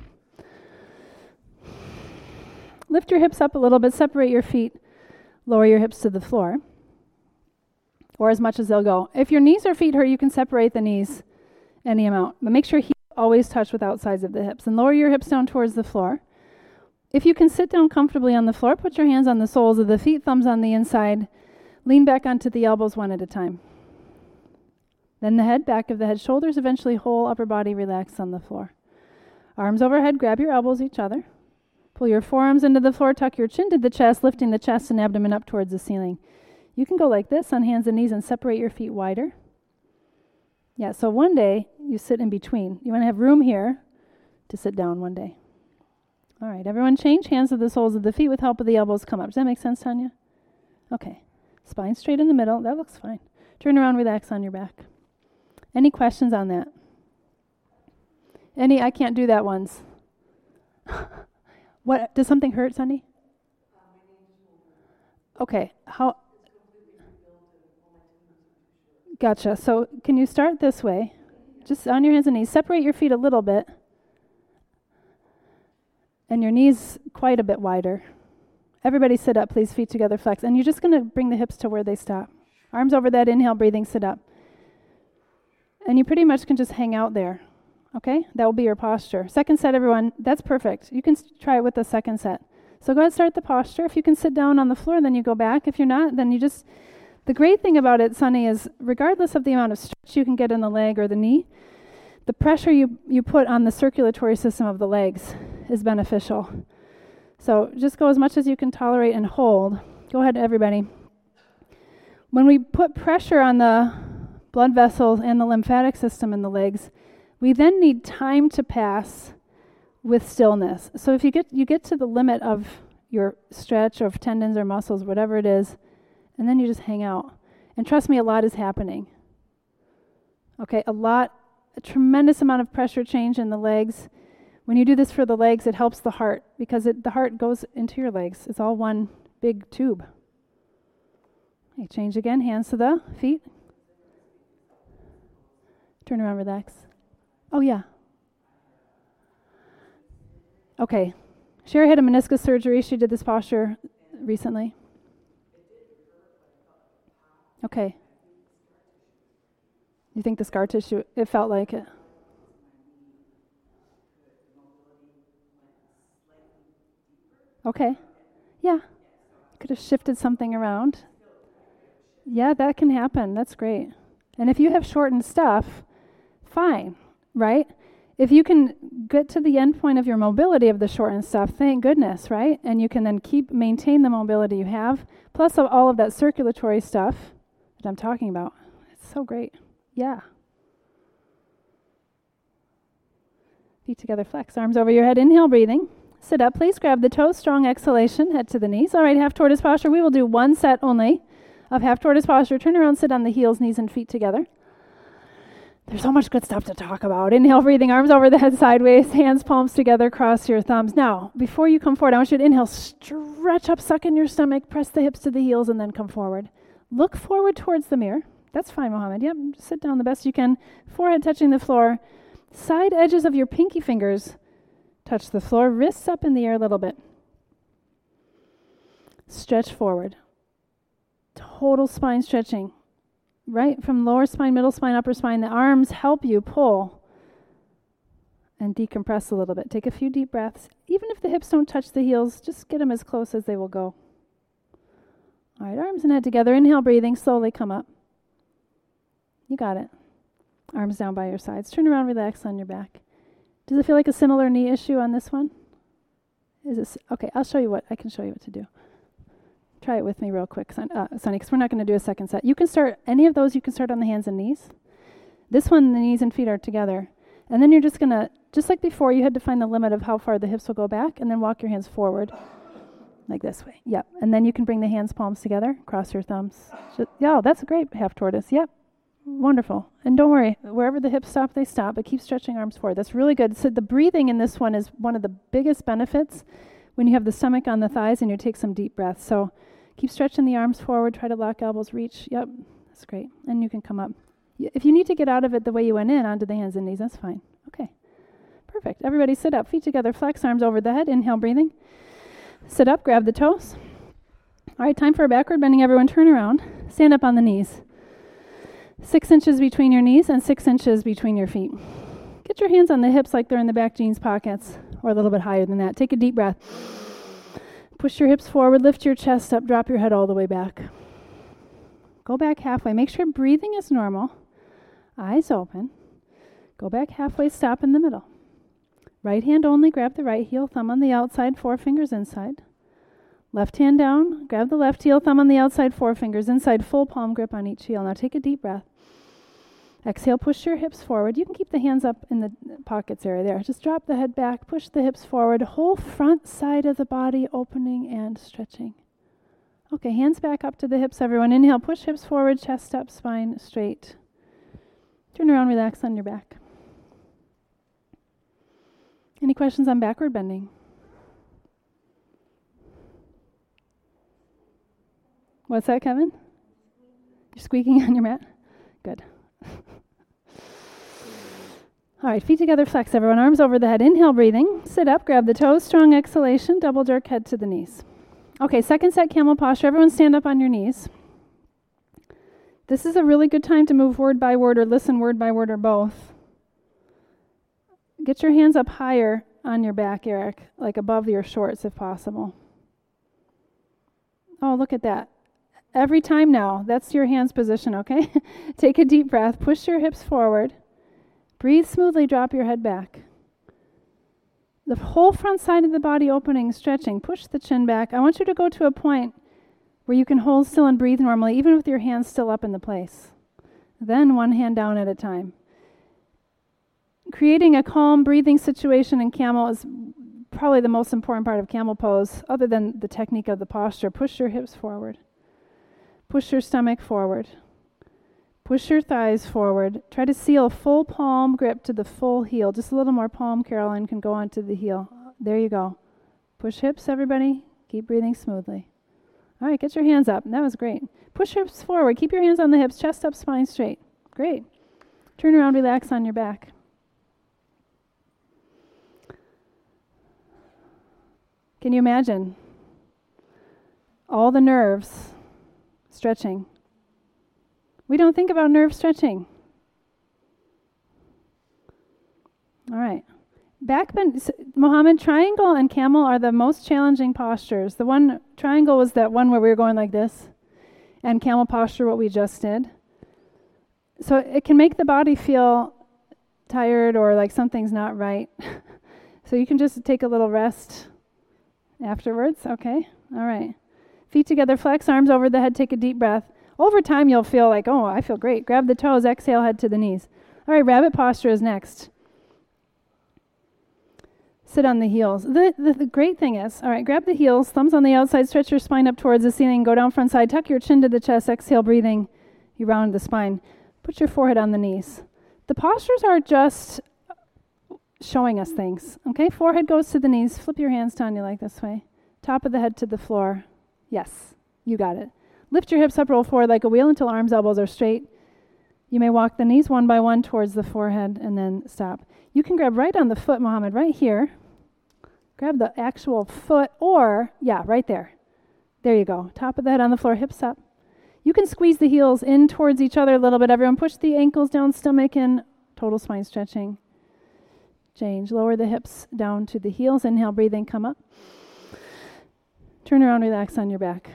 Lift your hips up a little bit. Separate your feet. Lower your hips to the floor, or as much as they'll go. If your knees or feet hurt, you can separate the knees any amount. But make sure heels always touch with outsides of the hips. And lower your hips down towards the floor. If you can sit down comfortably on the floor, put your hands on the soles of the feet, thumbs on the inside. Lean back onto the elbows one at a time. Then the head, back of the head, shoulders, eventually whole upper body relaxed on the floor. Arms overhead, grab your elbows each other. Pull your forearms into the floor, tuck your chin to the chest, lifting the chest and abdomen up towards the ceiling. You can go like this on hands and knees and separate your feet wider. Yeah, so one day you sit in between. You want to have room here to sit down one day. All right, everyone change hands to the soles of the feet with help of the elbows come up. Does that make sense, Tanya? Okay. Spine straight in the middle. That looks fine. Turn around, relax on your back. Any questions on that? Any, I can't do that ones. What, does something hurt, Sunny? Okay, how? Gotcha. So can you start this way? Just on your hands and knees. Separate your feet a little bit. And your knees quite a bit wider. Everybody sit up, please. Feet together, flex. And you're just going to bring the hips to where they stop. Arms over that, inhale, breathing, sit up. And you pretty much can just hang out there. Okay? That will be your posture. Second set, everyone. That's perfect. You can st- try it with the second set. So go ahead and start the posture. If you can sit down on the floor, then you go back. If you're not, then you just... The great thing about it, Sunny, is regardless of the amount of stretch you can get in the leg or the knee, the pressure you, you put on the circulatory system of the legs is beneficial. So just go as much as you can tolerate and hold. Go ahead, everybody. When we put pressure on the blood vessels and the lymphatic system in the legs, we then need time to pass with stillness. So if you get you get to the limit of your stretch of tendons or muscles, whatever it is, and then you just hang out. And trust me, a lot is happening. Okay, a lot, a tremendous amount of pressure change in the legs. When you do this for the legs, it helps the heart because it, the heart goes into your legs. It's all one big tube. Okay, change again, hands to the feet. Turn around, relax. Oh, yeah. Okay. Sherry had a meniscus surgery. She did this posture recently. Okay. You think the scar tissue, it felt like it? Okay. Yeah. Could have shifted something around. Yeah, that can happen. That's great. And if you have shortened stuff, fine, right? If you can get to the end point of your mobility of the shortened stuff, thank goodness, right? And you can then keep, maintain the mobility you have, plus all of that circulatory stuff that I'm talking about. It's so great. Yeah. Feet together, flex, arms over your head. Inhale, breathing. Sit up, please. Grab the toes, strong exhalation, head to the knees. All right, half tortoise posture. We will do one set only of half tortoise posture. Turn around, sit on the heels, knees and feet together. There's so much good stuff to talk about. Inhale, breathing, arms over the head sideways, hands, palms together, cross your thumbs. Now, before you come forward, I want you to inhale, stretch up, suck in your stomach, press the hips to the heels, and then come forward. Look forward towards the mirror. That's fine, Mohammed. Yep, sit down the best you can. Forehead touching the floor. Side edges of your pinky fingers touch the floor. Wrists up in the air a little bit. Stretch forward. Total spine stretching. Right from lower spine, middle spine, upper spine. The arms help you pull and decompress a little bit. Take a few deep breaths. Even if the hips don't touch the heels, just get them as close as they will go. All right, arms and head together. Inhale, breathing. Slowly come up. You got it. Arms down by your sides. Turn around, relax on your back. Does it feel like a similar knee issue on this one? Is it okay? I'll show you what I can show you what to do. Try it with me real quick, son, uh, Sonny, because we're not going to do a second set. You can start any of those. You can start on the hands and knees. This one, the knees and feet are together, and then you're just going to, just like before, you had to find the limit of how far the hips will go back, and then walk your hands forward, like this way. Yep. And then you can bring the hands, palms together, cross your thumbs. Just, yeah, that's a great half tortoise. Yep. Wonderful. And don't worry, wherever the hips stop, they stop, but keep stretching arms forward. That's really good. So the breathing in this one is one of the biggest benefits when you have the stomach on the thighs and you take some deep breaths. So keep stretching the arms forward. Try to lock elbows, reach. Yep, that's great. And you can come up. If you need to get out of it the way you went in, onto the hands and knees, that's fine. Okay, perfect. Everybody sit up, feet together, flex, arms over the head. Inhale, breathing. Sit up, grab the toes. All right, time for a backward bending. Everyone turn around. Stand up on the knees. Six inches between your knees and six inches between your feet. Get your hands on the hips like they're in the back jeans pockets, or a little bit higher than that. Take a deep breath. Push your hips forward, lift your chest up, drop your head all the way back. Go back halfway. Make sure breathing is normal. Eyes open. Go back halfway, stop in the middle. Right hand only, grab the right heel, thumb on the outside, four fingers inside. Left hand down, grab the left heel, thumb on the outside, four fingers inside, full palm grip on each heel. Now take a deep breath. Exhale, push your hips forward. You can keep the hands up in the pockets area there. Just drop the head back, push the hips forward, whole front side of the body opening and stretching. Okay, hands back up to the hips, everyone. Inhale, push hips forward, chest up, spine straight. Turn around, relax on your back. Any questions on backward bending? What's that, Kevin? You're squeaking on your mat? Good. All right, feet together, flex, everyone. Arms over the head. Inhale, breathing. Sit up, grab the toes, strong exhalation, double jerk head to the knees. Okay, second set, camel posture. Everyone stand up on your knees. This is a really good time to move word by word or listen word by word or both. Get your hands up higher on your back, Eric, like above your shorts if possible. Oh, look at that. Every time now, that's your hands position, okay? Take a deep breath, push your hips forward. Breathe smoothly, drop your head back. The whole front side of the body opening, stretching. Push the chin back. I want you to go to a point where you can hold still and breathe normally, even with your hands still up in the place. Then one hand down at a time. Creating a calm breathing situation in camel is probably the most important part of camel pose, other than the technique of the posture. Push your hips forward. Push your stomach forward. Push your thighs forward. Try to seal full palm grip to the full heel. Just a little more palm, Caroline, can go onto the heel. There you go. Push hips, everybody. Keep breathing smoothly. All right, get your hands up. That was great. Push hips forward. Keep your hands on the hips. Chest up, spine straight. Great. Turn around, relax on your back. Can you imagine all the nerves stretching? We don't think about nerve stretching. All right. Back bend, Mohammed, triangle and camel are the most challenging postures. The one, triangle was that one where we were going like this, and camel posture, what we just did. So it can make the body feel tired or like something's not right. So you can just take a little rest afterwards, okay? All right. Feet together, flex, arms over the head, take a deep breath. Over time, you'll feel like, oh, I feel great. Grab the toes, exhale, head to the knees. All right, rabbit posture is next. Sit on the heels. The, the, the great thing is, all right, grab the heels, thumbs on the outside, stretch your spine up towards the ceiling, go down front side, tuck your chin to the chest, exhale, breathing, you round the spine. Put your forehead on the knees. The postures are just showing us things, okay? Forehead goes to the knees, flip your hands down you like this way. Top of the head to the floor. Yes, you got it. Lift your hips up, roll forward like a wheel until arms, elbows are straight. You may walk the knees one by one towards the forehead and then stop. You can grab right on the foot, Mohammed, right here. Grab the actual foot or, yeah, right there. There you go. Top of the head on the floor, hips up. You can squeeze the heels in towards each other a little bit. Everyone push the ankles down, stomach in, total spine stretching. Change. Lower the hips down to the heels. Inhale, breathing, come up. Turn around, relax on your back.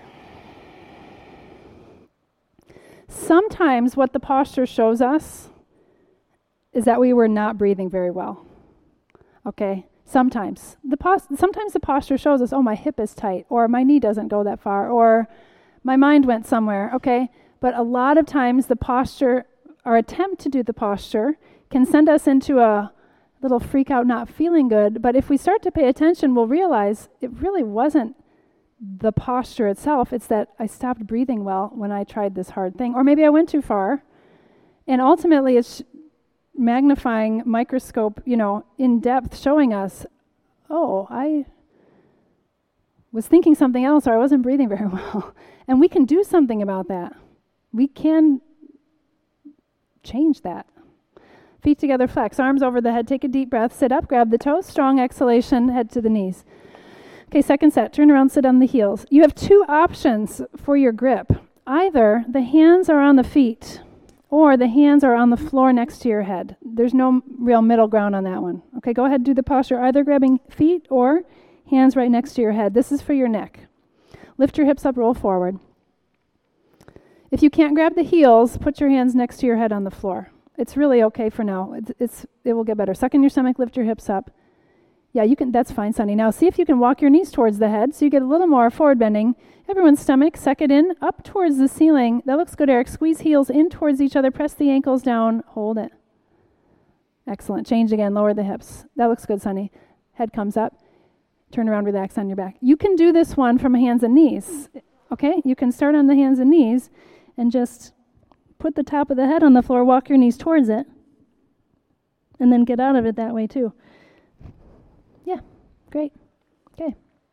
Sometimes what the posture shows us is that we were not breathing very well. Okay? Sometimes. The pos- sometimes the posture shows us, oh, my hip is tight, or my knee doesn't go that far, or my mind went somewhere, okay? But a lot of times the posture, our attempt to do the posture, can send us into a little freak out, not feeling good. But if we start to pay attention, we'll realize it really wasn't the posture itself. It's that I stopped breathing well when I tried this hard thing. Or maybe I went too far. And ultimately, it's magnifying microscope, you know, in depth, showing us, oh, I was thinking something else, or I wasn't breathing very well. And we can do something about that. We can change that. Feet together, flex, arms over the head, take a deep breath, sit up, grab the toes, strong exhalation, head to the knees. Okay, second set, turn around, sit on the heels. You have two options for your grip. Either the hands are on the feet, or the hands are on the floor next to your head. There's no real middle ground on that one. Okay, go ahead, do the posture, either grabbing feet or hands right next to your head. This is for your neck. Lift your hips up, roll forward. If you can't grab the heels, put your hands next to your head on the floor. It's really okay for now. It's, it's it will get better. Suck in your stomach, lift your hips up. Yeah, you can. That's fine, Sunny. Now see if you can walk your knees towards the head so you get a little more forward bending. Everyone's stomach, suck it in, up towards the ceiling. That looks good, Eric. Squeeze heels in towards each other. Press the ankles down. Hold it. Excellent. Change again. Lower the hips. That looks good, Sunny. Head comes up. Turn around, relax on your back. You can do this one from hands and knees. Okay? You can start on the hands and knees and just put the top of the head on the floor, walk your knees towards it, and then get out of it that way too. Yeah, great. Okay.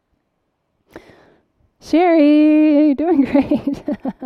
Sherry, you're doing great.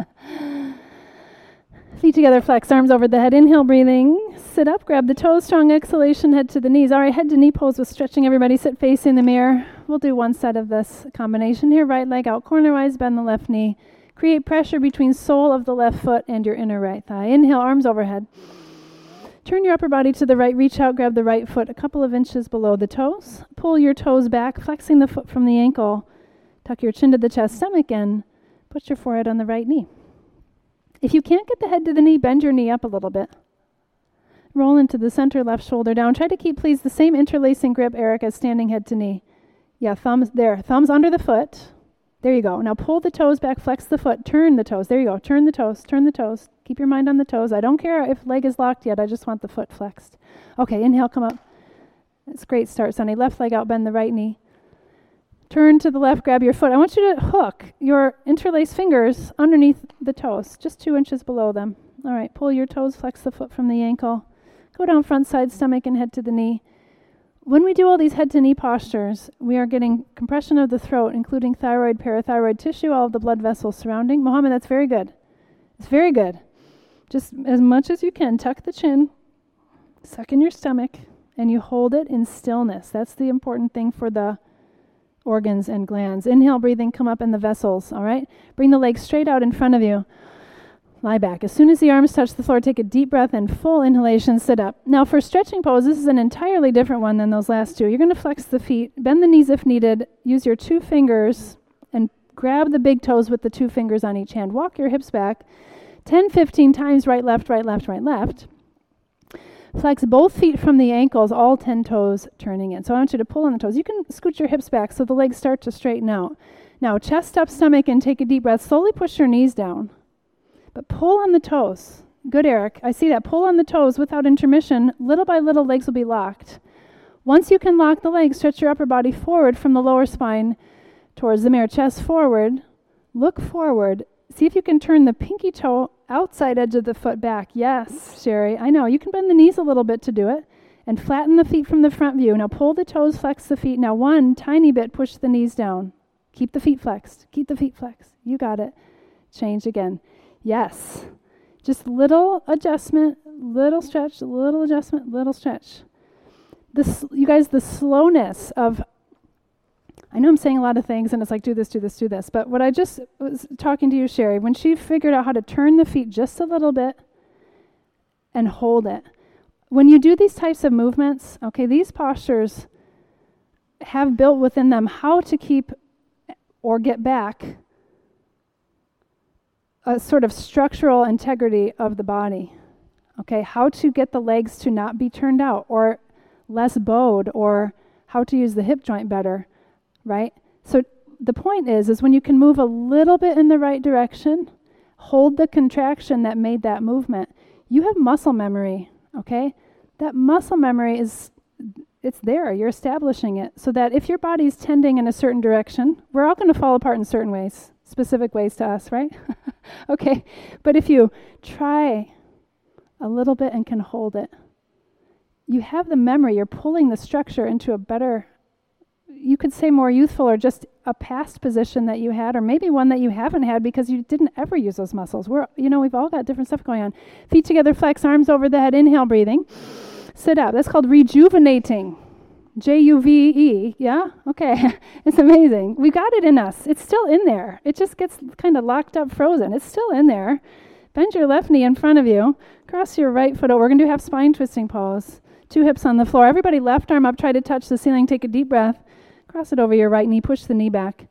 Feet together, flex, arms over the head. Inhale, breathing. Sit up, grab the toes, strong exhalation, head to the knees. All right, head to knee pose with stretching. Everybody sit facing the mirror. We'll do one set of this combination here. Right leg out cornerwise, bend the left knee. Create pressure between sole of the left foot and your inner right thigh. Inhale, arms overhead. Turn your upper body to the right. Reach out, grab the right foot a couple of inches below the toes. Pull your toes back, flexing the foot from the ankle. Tuck your chin to the chest, stomach in. Put your forehead on the right knee. If you can't get the head to the knee, bend your knee up a little bit. Roll into the center, left shoulder down. Try to keep, please, the same interlacing grip, Eric, as standing head to knee. Yeah, thumbs there. Thumbs under the foot. There you go. Now pull the toes back, flex the foot, turn the toes. There you go. Turn the toes, turn the toes. Keep your mind on the toes. I don't care if leg is locked yet. I just want the foot flexed. Okay, inhale, come up. That's a great start, Sunny. Left leg out, bend the right knee. Turn to the left, grab your foot. I want you to hook your interlaced fingers underneath the toes, just two inches below them. All right, pull your toes, flex the foot from the ankle. Go down front side, stomach, and head to the knee. When we do all these head to knee postures, we are getting compression of the throat, including thyroid, parathyroid tissue, all of the blood vessels surrounding. Mohammed, that's very good. It's very good. Just as much as you can, tuck the chin, suck in your stomach, and you hold it in stillness. That's the important thing for the organs and glands. Inhale, breathing, come up in the vessels, all right? Bring the legs straight out in front of you. Lie back. As soon as the arms touch the floor, take a deep breath and full inhalation, sit up. Now for stretching pose, this is an entirely different one than those last two. You're going to flex the feet, bend the knees if needed, use your two fingers and grab the big toes with the two fingers on each hand. Walk your hips back ten, fifteen times, right, left, right, left, right, left. Flex both feet from the ankles, all ten toes turning in. So I want you to pull on the toes. You can scoot your hips back so the legs start to straighten out. Now chest up, stomach in, take a deep breath. Slowly push your knees down. But pull on the toes. Good, Eric. I see that. Pull on the toes without intermission. Little by little, legs will be locked. Once you can lock the legs, stretch your upper body forward from the lower spine towards the mirror. Chest forward. Look forward. See if you can turn the pinky toe outside edge of the foot back. Yes, Sherry. I know. You can bend the knees a little bit to do it. And flatten the feet from the front view. Now pull the toes, flex the feet. Now one tiny bit, push the knees down. Keep the feet flexed. Keep the feet flexed. You got it. Change again. Yes. Just little adjustment, little stretch, little adjustment, little stretch. This, you guys, the slowness of, I know I'm saying a lot of things and it's like, do this, do this, do this. But what I just was talking to you, Sherry, when she figured out how to turn the feet just a little bit and hold it. When you do these types of movements, okay, these postures have built within them how to keep or get back a sort of structural integrity of the body. Okay, how to get the legs to not be turned out or less bowed, or how to use the hip joint better, right? So the point is, is when you can move a little bit in the right direction, hold the contraction that made that movement, you have muscle memory, okay? That muscle memory is, it's there, you're establishing it, so that if your body's tending in a certain direction, we're all going to fall apart in certain ways, specific ways to us, right? Okay, but if you try a little bit and can hold it, you have the memory, you're pulling the structure into a better, you could say more youthful, or just a past position that you had, or maybe one that you haven't had because you didn't ever use those muscles. We're, you know, we've all got different stuff going on. Feet together, flex, arms over the head, inhale, breathing. Sit up. That's called rejuvenating. J U V E, yeah? Okay. It's amazing. We got it in us. It's still in there. It just gets kind of locked up, frozen. It's still in there. Bend your left knee in front of you. Cross your right foot over. We're going to do half spine twisting pose. Two hips on the floor. Everybody left arm up. Try to touch the ceiling. Take a deep breath. Cross it over your right knee. Push the knee back.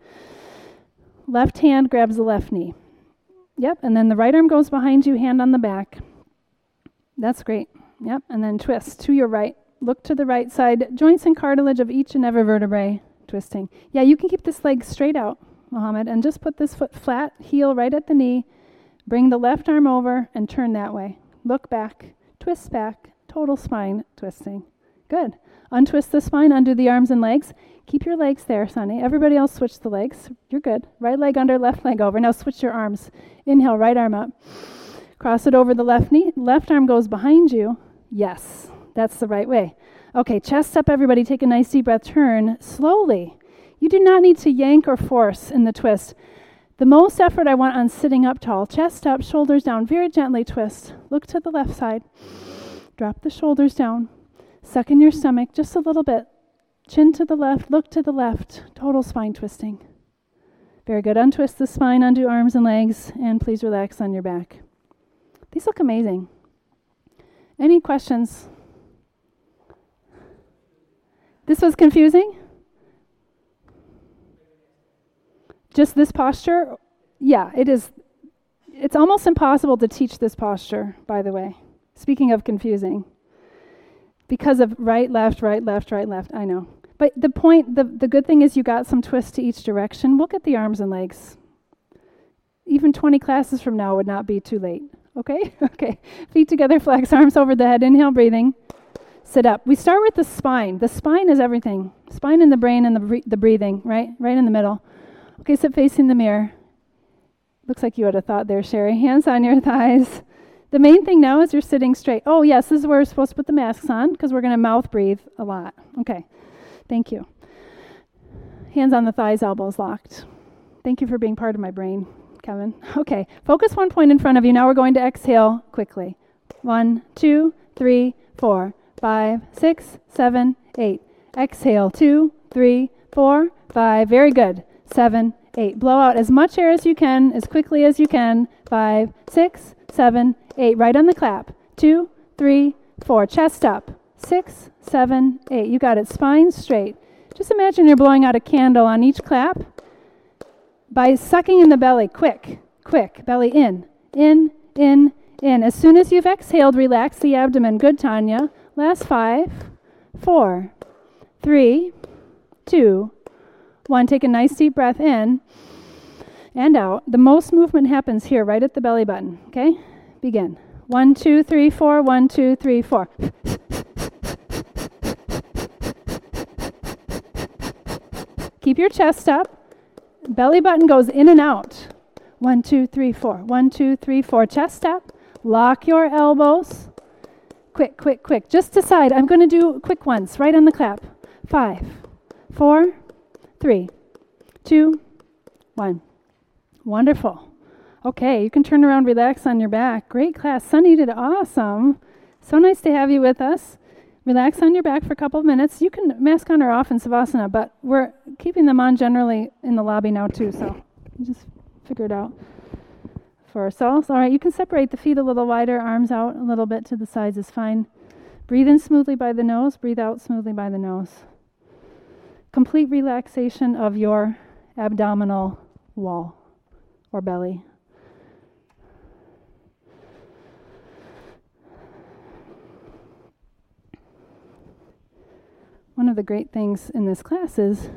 Left hand grabs the left knee. Yep. And then the right arm goes behind you, hand on the back. That's great. Yep. And then twist to your right. Look to the right side, joints and cartilage of each and every vertebrae, twisting. Yeah, you can keep this leg straight out, Mohammed, and just put this foot flat, heel right at the knee. Bring the left arm over and turn that way. Look back, twist back, total spine twisting. Good. Untwist the spine, undo the arms and legs. Keep your legs there, Sonny. Everybody else switch the legs. You're good. Right leg under, left leg over. Now switch your arms. Inhale, right arm up. Cross it over the left knee. Left arm goes behind you. Yes. That's the right way. Okay, chest up, everybody. Take a nice deep breath. Turn slowly. You do not need to yank or force in the twist. The most effort I want on sitting up tall. Chest up, shoulders down. Very gently twist. Look to the left side. Drop the shoulders down. Suck in your stomach just a little bit. Chin to the left. Look to the left. Total spine twisting. Very good. Untwist the spine, undo arms and legs, and please relax on your back. These look amazing. Any questions? This was confusing? Just this posture? Yeah, it is. It's almost impossible to teach this posture, by the way. Speaking of confusing. Because of right, left, right, left, right, left. I know. But the point, the, the good thing is you got some twist to each direction. We'll get the arms and legs. Even twenty classes from now would not be too late. Okay? Okay. Feet together, flex, arms over the head. Inhale, breathing. Sit up. We start with the spine. The spine is everything. Spine and the brain and the bre- the breathing, right? Right in the middle. Okay, sit facing the mirror. Looks like you had a thought there, Sherry. Hands on your thighs. The main thing now is you're sitting straight. Oh, yes, this is where we're supposed to put the masks on because we're going to mouth breathe a lot. Okay. Thank you. Hands on the thighs, elbows locked. Thank you for being part of my brain, Kevin. Okay. Focus one point in front of you. Now we're going to exhale quickly. One, two, three, four. Five, six, seven, eight. Exhale, two, three, four, five. Very good. Seven, eight. Blow out as much air as you can, as quickly as you can. Five, six, seven, eight. Right on the clap. Two, three, four. Chest up. Six, seven, eight. You got it. Spine straight. Just imagine you're blowing out a candle on each clap by sucking in the belly. Quick, quick. Belly in, in, in, in. As soon as you've exhaled, relax the abdomen. Good, Tanya. Last five, four, three, two, one. Take a nice deep breath in and out. The most movement happens here, right at the belly button. Okay? Begin. One, two, three, four. One, two, three, four. Keep your chest up. Belly button goes in and out. One, two, three, four. One, two, three, four. Chest up. Lock your elbows. Quick, quick, quick. Just decide. I'm going to do quick ones. Right on the clap. Five, four, three, two, one. Wonderful. Okay, you can turn around, relax on your back. Great class. Sunny did awesome. So nice to have you with us. Relax on your back for a couple of minutes. You can mask on or off in Savasana, but we're keeping them on generally in the lobby now too, so just figure it out for ourselves. All right, you can separate the feet a little wider, arms out a little bit to the sides is fine. Breathe in smoothly by the nose, breathe out smoothly by the nose. Complete relaxation of your abdominal wall or belly. One of the great things in this class is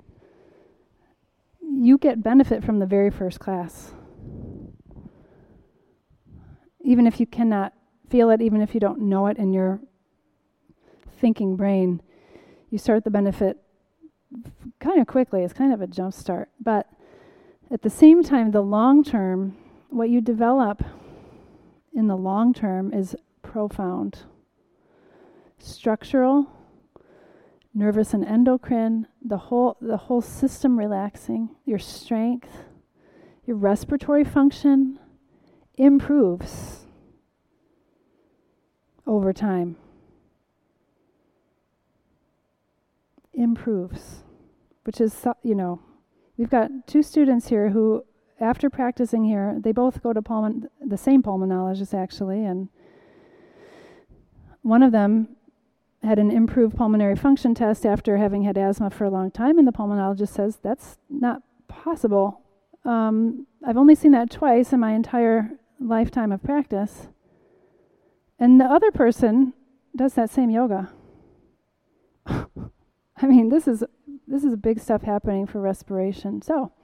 you get benefit from the very first class. Even if you cannot feel it, even if you don't know it in your thinking brain, you start the benefit kind of quickly. It's kind of a jump start. But at the same time, the long term, what you develop in the long term is profound. Structural, nervous and endocrine, the whole the whole system relaxing, your strength, your respiratory function improves over time. Improves, which is, you know, we've got two students here who, after practicing here, they both go to pulmon, the same pulmonologist actually, and one of them had an improved pulmonary function test after having had asthma for a long time, and the pulmonologist says, that's not possible. Um, I've only seen that twice in my entire lifetime of practice. And the other person does that same yoga. I mean, this is this is big stuff happening for respiration. So,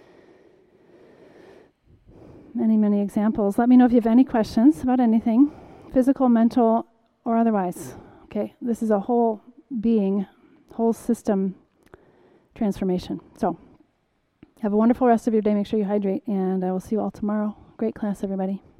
many, many examples. Let me know if you have any questions about anything, physical, mental, or otherwise. Okay, this is a whole being, whole system transformation. So, have a wonderful rest of your day. Make sure you hydrate, and I will see you all tomorrow. Great class, everybody.